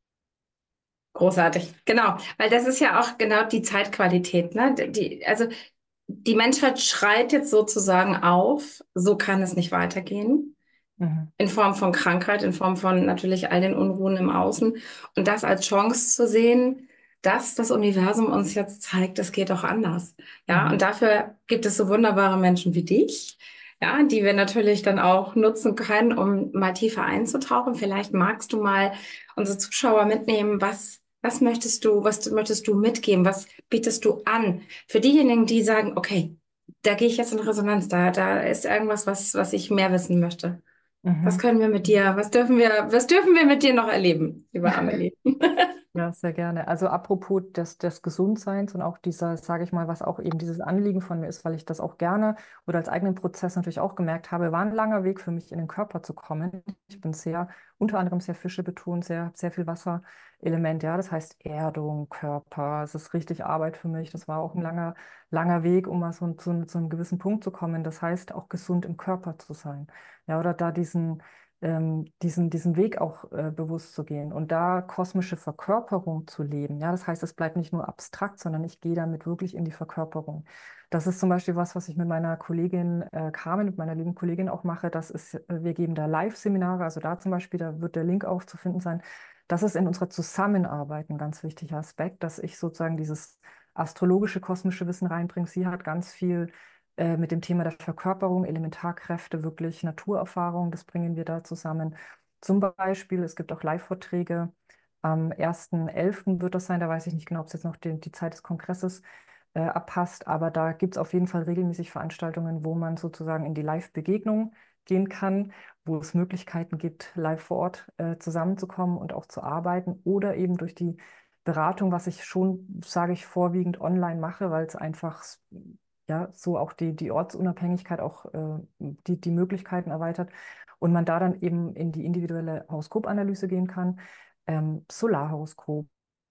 Großartig, genau, weil das ist ja auch genau die Zeitqualität, ne? Die, also die Menschheit schreit jetzt sozusagen auf, so kann es nicht weitergehen. Mhm. In Form von Krankheit, in Form von natürlich all den Unruhen im Außen. Und das als Chance zu sehen, dass das Universum uns jetzt zeigt, es geht auch anders. Ja, Mhm. und dafür gibt es so wunderbare Menschen wie dich, ja, die wir natürlich dann auch nutzen können, um mal tiefer einzutauchen. Vielleicht magst du mal unsere Zuschauer mitnehmen, was, was möchtest du, was möchtest du mitgeben, was bietest du an für diejenigen, die sagen, okay, da gehe ich jetzt in Resonanz, da, da ist irgendwas, was, was ich mehr wissen möchte. Was Mhm. können wir mit dir, was dürfen wir, was dürfen wir mit dir noch erleben, liebe Amelie? Ja, sehr gerne. Also apropos des, des Gesundseins und auch dieser, sage ich mal, was auch eben dieses Anliegen von mir ist, weil ich das auch gerne oder als eigenen Prozess natürlich auch gemerkt habe, war ein langer Weg für mich in den Körper zu kommen. Ich bin sehr, unter anderem sehr Fische betont, sehr, sehr viel Wasserelement, ja, das heißt Erdung, Körper, es ist richtig Arbeit für mich. Das war auch ein langer, langer Weg, um mal so, so, zu einem gewissen Punkt zu kommen. Das heißt, auch gesund im Körper zu sein. Ja, oder da diesen ähm, diesen, diesen Weg auch äh, bewusst zu gehen und da kosmische Verkörperung zu leben. Ja, das heißt, es bleibt nicht nur abstrakt, sondern ich gehe damit wirklich in die Verkörperung. Das ist zum Beispiel was, was ich mit meiner Kollegin äh, Carmen, mit meiner lieben Kollegin auch mache. Das ist, äh, wir geben da Live-Seminare, also da zum Beispiel, da wird der Link auch zu finden sein. Das ist in unserer Zusammenarbeit ein ganz wichtiger Aspekt, dass ich sozusagen dieses astrologische, kosmische Wissen reinbringe. Sie hat ganz viel äh, mit dem Thema der Verkörperung, Elementarkräfte, wirklich Naturerfahrung, das bringen wir da zusammen. Zum Beispiel, es gibt auch Live-Vorträge. Am ersten elften wird das sein, da weiß ich nicht genau, ob es jetzt noch die, die Zeit des Kongresses äh, abpasst, aber da gibt es auf jeden Fall regelmäßig Veranstaltungen, wo man sozusagen in die Live-Begegnung gehen kann, wo es Möglichkeiten gibt, live vor Ort äh, zusammenzukommen und auch zu arbeiten oder eben durch die Beratung, was ich schon, sage ich, vorwiegend online mache, weil es einfach ja, so auch die, die Ortsunabhängigkeit, auch äh, die, die Möglichkeiten erweitert und man da dann eben in die individuelle Horoskopanalyse gehen kann, ähm, Solarhoroskop,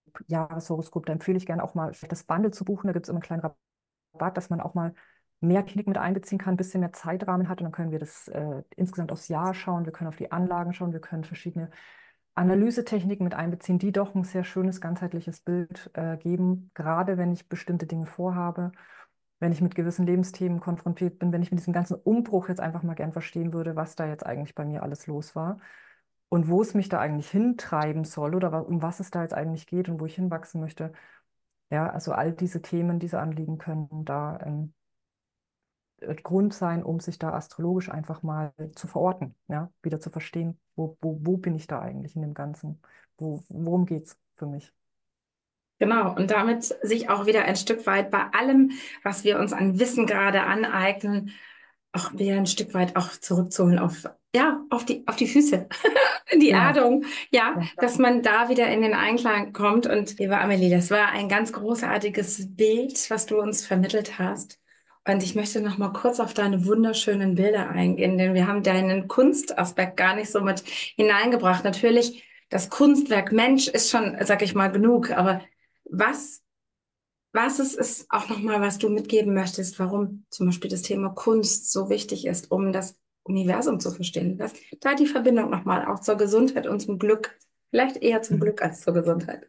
Jahreshoroskop, da empfehle ich gerne auch mal das Bundle zu buchen. Da gibt es immer einen kleinen Rabatt, dass man auch mal mehr Technik mit einbeziehen kann, ein bisschen mehr Zeitrahmen hat. Und dann können wir das äh, insgesamt aufs Jahr schauen. Wir können auf die Anlagen schauen. Wir können verschiedene Analysetechniken mit einbeziehen, die doch ein sehr schönes, ganzheitliches Bild äh, geben, gerade wenn ich bestimmte Dinge vorhabe, wenn ich mit gewissen Lebensthemen konfrontiert bin, wenn ich mit diesem ganzen Umbruch jetzt einfach mal gern verstehen würde, was da jetzt eigentlich bei mir alles los war und wo es mich da eigentlich hintreiben soll oder wa- um was es da jetzt eigentlich geht und wo ich hinwachsen möchte. Ja, also all diese Themen, diese Anliegen können da ähm, äh, Grund sein, um sich da astrologisch einfach mal zu verorten, ja, wieder zu verstehen, wo, wo, wo bin ich da eigentlich in dem Ganzen? Wo, worum geht es für mich? Genau, und damit sich auch wieder ein Stück weit bei allem, was wir uns an Wissen gerade aneignen, auch wieder ein Stück weit auch zurückzuholen auf, ja, auf die, auf die Füße, in die Ja, Erdung, ja, ja. dass man da wieder in den Einklang kommt. Und liebe Amelie, das war ein ganz großartiges Bild, was du uns vermittelt hast. Und ich möchte noch mal kurz auf deine wunderschönen Bilder eingehen, denn wir haben deinen Kunstaspekt gar nicht so mit hineingebracht. Natürlich, das Kunstwerk Mensch ist schon, sag ich mal, genug, aber was was ist, ist auch nochmal, was du mitgeben möchtest, warum zum Beispiel das Thema Kunst so wichtig ist, um das Universum zu verstehen? Was, da die Verbindung nochmal auch zur Gesundheit und zum Glück, vielleicht eher zum Mhm. Glück als zur Gesundheit.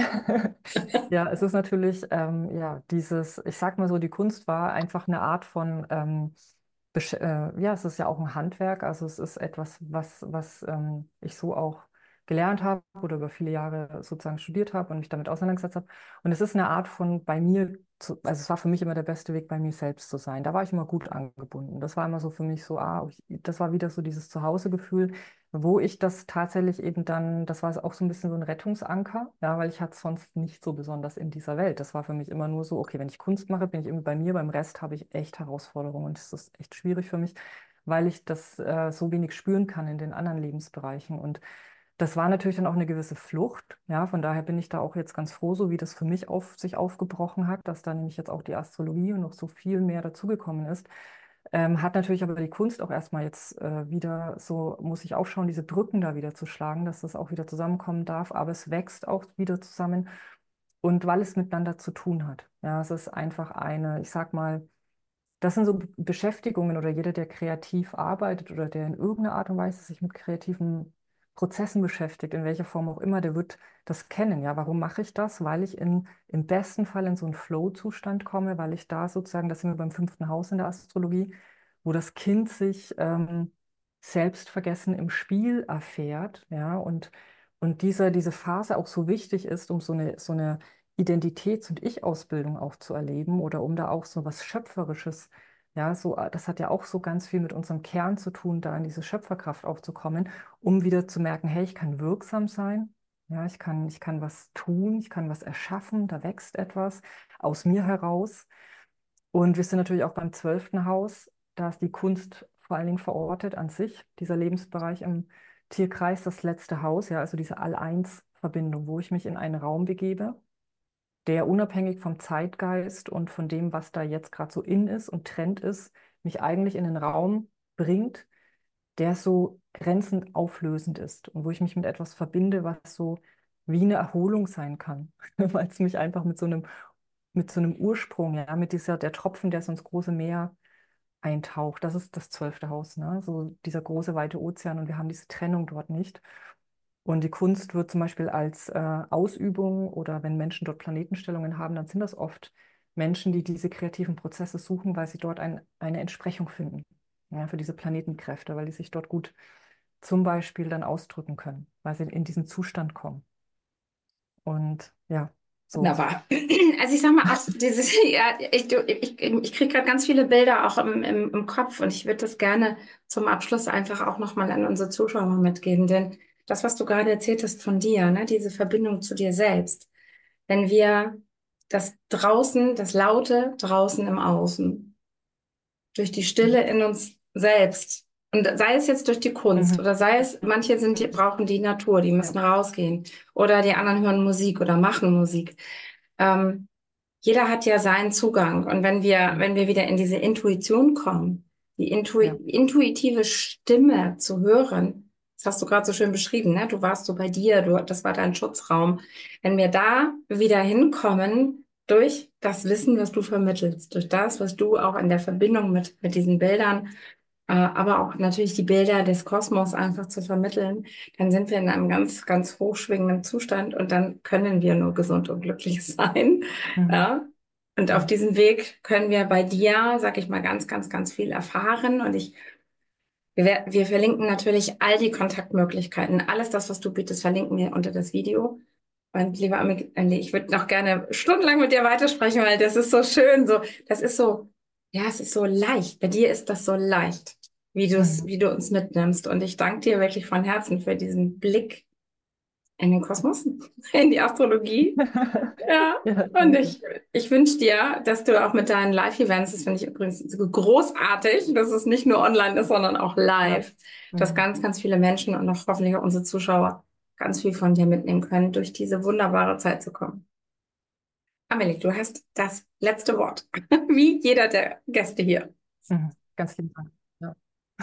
Ja, es ist natürlich, ähm, ja, dieses, ich sag mal so, die Kunst war einfach eine Art von, ähm, Besch äh, ja, es ist ja auch ein Handwerk, also es ist etwas, was, was ähm, ich so auch gelernt habe oder über viele Jahre sozusagen studiert habe und mich damit auseinandergesetzt habe. Und es ist eine Art von bei mir, zu, also es war für mich immer der beste Weg, bei mir selbst zu sein. Da war ich immer gut angebunden. Das war immer so für mich so, ah, ich, das war wieder so dieses Zuhausegefühl, wo ich das tatsächlich eben dann, das war auch so ein bisschen so ein Rettungsanker, ja, weil ich hatte es sonst nicht so besonders in dieser Welt. Das war für mich immer nur so, okay, wenn ich Kunst mache, bin ich immer bei mir, beim Rest habe ich echt Herausforderungen und das ist echt schwierig für mich, weil ich das äh, so wenig spüren kann in den anderen Lebensbereichen. Und das war natürlich dann auch eine gewisse Flucht, ja, von daher bin ich da auch jetzt ganz froh, so wie das für mich auf, sich aufgebrochen hat, dass da nämlich jetzt auch die Astrologie und noch so viel mehr dazugekommen ist. Ähm, hat natürlich aber die Kunst auch erstmal jetzt äh, wieder so, muss ich auch schauen, diese Brücken da wieder zu schlagen, dass das auch wieder zusammenkommen darf, aber es wächst auch wieder zusammen und weil es miteinander zu tun hat. Ja, es ist einfach eine, ich sag mal, das sind so Be- Beschäftigungen oder jeder, der kreativ arbeitet oder der in irgendeiner Art und Weise sich mit kreativen Prozessen beschäftigt, in welcher Form auch immer, der wird das kennen. Ja, warum mache ich das? Weil ich in, im besten Fall in so einen Flow-Zustand komme, weil ich da sozusagen, das sind wir beim fünften Haus in der Astrologie, wo das Kind sich ähm, selbstvergessen im Spiel erfährt, ja, und, und dieser, diese Phase auch so wichtig ist, um so eine, so eine Identitäts- und Ich-Ausbildung auch zu erleben oder um da auch so was Schöpferisches, ja, so, äh, das hat ja auch so ganz viel mit unserem Kern zu tun, da in diese Schöpferkraft aufzukommen, um wieder zu merken, hey, ich kann wirksam sein, ja, ich kann, ich kann was tun, ich kann was erschaffen, da wächst etwas aus mir heraus. Und wir sind natürlich auch beim zwölften Haus, da ist die Kunst vor allen Dingen verortet an sich, dieser Lebensbereich im Tierkreis, das letzte Haus, ja, also diese All-Eins-Verbindung, wo ich mich in einen Raum begebe, der unabhängig vom Zeitgeist und von dem, was da jetzt gerade so in ist und Trend ist, mich eigentlich in einen Raum bringt, der so grenzend auflösend ist und wo ich mich mit etwas verbinde, was so wie eine Erholung sein kann, weil es mich einfach mit so einem, mit so einem Ursprung, ja, mit dieser, der Tropfen, der so ins große Meer eintaucht. Das ist das zwölfte Haus, ne? So dieser große, weite Ozean und wir haben diese Trennung dort nicht. Und die Kunst wird zum Beispiel als äh, Ausübung oder wenn Menschen dort Planetenstellungen haben, dann sind das oft Menschen, die diese kreativen Prozesse suchen, weil sie dort ein, eine Entsprechung finden, ja, für diese Planetenkräfte, weil die sich dort gut zum Beispiel dann ausdrücken können, weil sie in diesen Zustand kommen. Und ja, so. Wunderbar. Also ich sag mal, auch dieses, ja, ich, du- ich, ich kriege gerade ganz viele Bilder auch im, im, im Kopf und ich würde das gerne zum Abschluss einfach auch nochmal an unsere Zuschauer mitgeben, denn das, was du gerade erzählt hast von dir, ne, diese Verbindung zu dir selbst, wenn wir das draußen, das Laute draußen im Außen, durch die Stille in uns selbst, und sei es jetzt durch die Kunst Mhm. oder sei es, manche sind, die brauchen die Natur, die Ja, müssen rausgehen oder die anderen hören Musik oder machen Musik. Ähm, Jeder hat ja seinen Zugang. Und wenn wir, ja, wenn wir wieder in diese Intuition kommen, die Intu ja. intuitive Stimme zu hören, das hast du gerade so schön beschrieben, ne? Du warst so bei dir, du, das war dein Schutzraum. Wenn wir da wieder hinkommen, durch das Wissen, was du vermittelst, durch das, was du auch in der Verbindung mit, mit diesen Bildern, äh, aber auch natürlich die Bilder des Kosmos einfach zu vermitteln, dann sind wir in einem ganz, ganz hochschwingenden Zustand und dann können wir nur gesund und glücklich sein. Mhm. Ja? Und auf diesem Weg können wir bei dir, sag ich mal, ganz, ganz, ganz viel erfahren. Und ich, wir, wer- wir verlinken natürlich all die Kontaktmöglichkeiten. Alles das, was du bietest, verlinken wir unter das Video. Und lieber Amelie, ich würde noch gerne stundenlang mit dir weitersprechen, weil das ist so schön, so, das ist so, ja, es ist so leicht. Bei dir ist das so leicht, wie du es, Mhm. wie du uns mitnimmst. Und ich danke dir wirklich von Herzen für diesen Blick in den Kosmos, in die Astrologie. Ja, Ja, und danke. ich, ich wünsche dir, dass du auch mit deinen Live-Events, das finde ich übrigens so großartig, dass es nicht nur online ist, sondern auch Ja. live, dass Mhm. ganz, ganz viele Menschen und auch hoffentlich auch unsere Zuschauer ganz viel von dir mitnehmen können, durch diese wunderbare Zeit zu kommen. Amelie, du hast das letzte Wort, wie jeder der Gäste hier. Mhm. Ganz lieben Dank. Ja.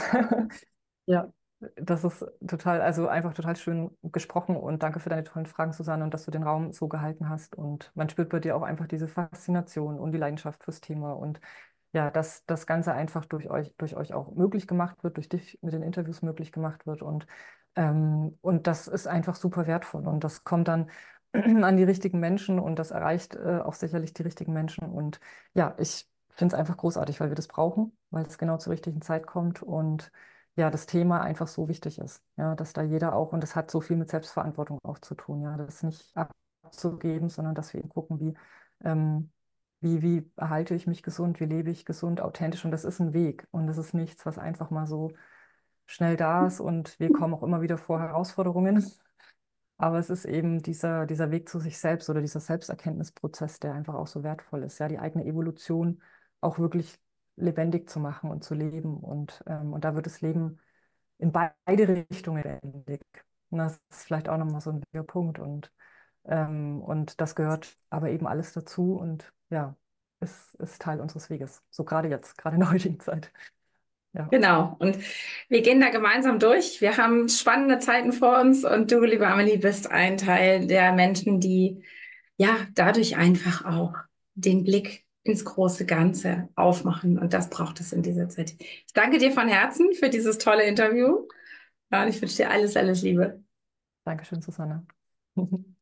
Ja, das ist total, also einfach total schön gesprochen und danke für deine tollen Fragen, Susanne, und dass du den Raum so gehalten hast. Und man spürt bei dir auch einfach diese Faszination und die Leidenschaft fürs Thema und ja, dass das Ganze einfach durch euch, durch euch auch möglich gemacht wird, durch dich mit den Interviews möglich gemacht wird. Und, ähm, und das ist einfach super wertvoll. Und das kommt dann an die richtigen Menschen und das erreicht äh, auch sicherlich die richtigen Menschen. Und ja, ich finde es einfach großartig, weil wir das brauchen, weil es genau zur richtigen Zeit kommt und ja, das Thema einfach so wichtig ist. Ja, dass da jeder auch, und das hat so viel mit Selbstverantwortung auch zu tun, ja, das nicht abzugeben, sondern dass wir eben gucken, wie, ähm, wie, wie erhalte ich mich gesund, wie lebe ich gesund, authentisch. Und das ist ein Weg. Und das ist nichts, was einfach mal so schnell da ist. Und wir kommen auch immer wieder vor Herausforderungen. Aber es ist eben dieser, dieser Weg zu sich selbst oder dieser Selbsterkenntnisprozess, der einfach auch so wertvoll ist. Ja, die eigene Evolution auch wirklich lebendig zu machen und zu leben. Und, ähm, und da wird das Leben in beide Richtungen lebendig. Und das ist vielleicht auch nochmal so ein wichtiger Punkt. Und ähm, und das gehört aber eben alles dazu und ja, ist, ist Teil unseres Weges. So gerade jetzt, gerade in der heutigen Zeit. Ja, Genau. Und wir gehen da gemeinsam durch. Wir haben spannende Zeiten vor uns und du, liebe Amelie, bist ein Teil der Menschen, die ja dadurch einfach auch den Blick ins große Ganze aufmachen. Und das braucht es in dieser Zeit. Ich danke dir von Herzen für dieses tolle Interview. Ja, und ich wünsche dir alles, alles Liebe. Dankeschön, Susanne.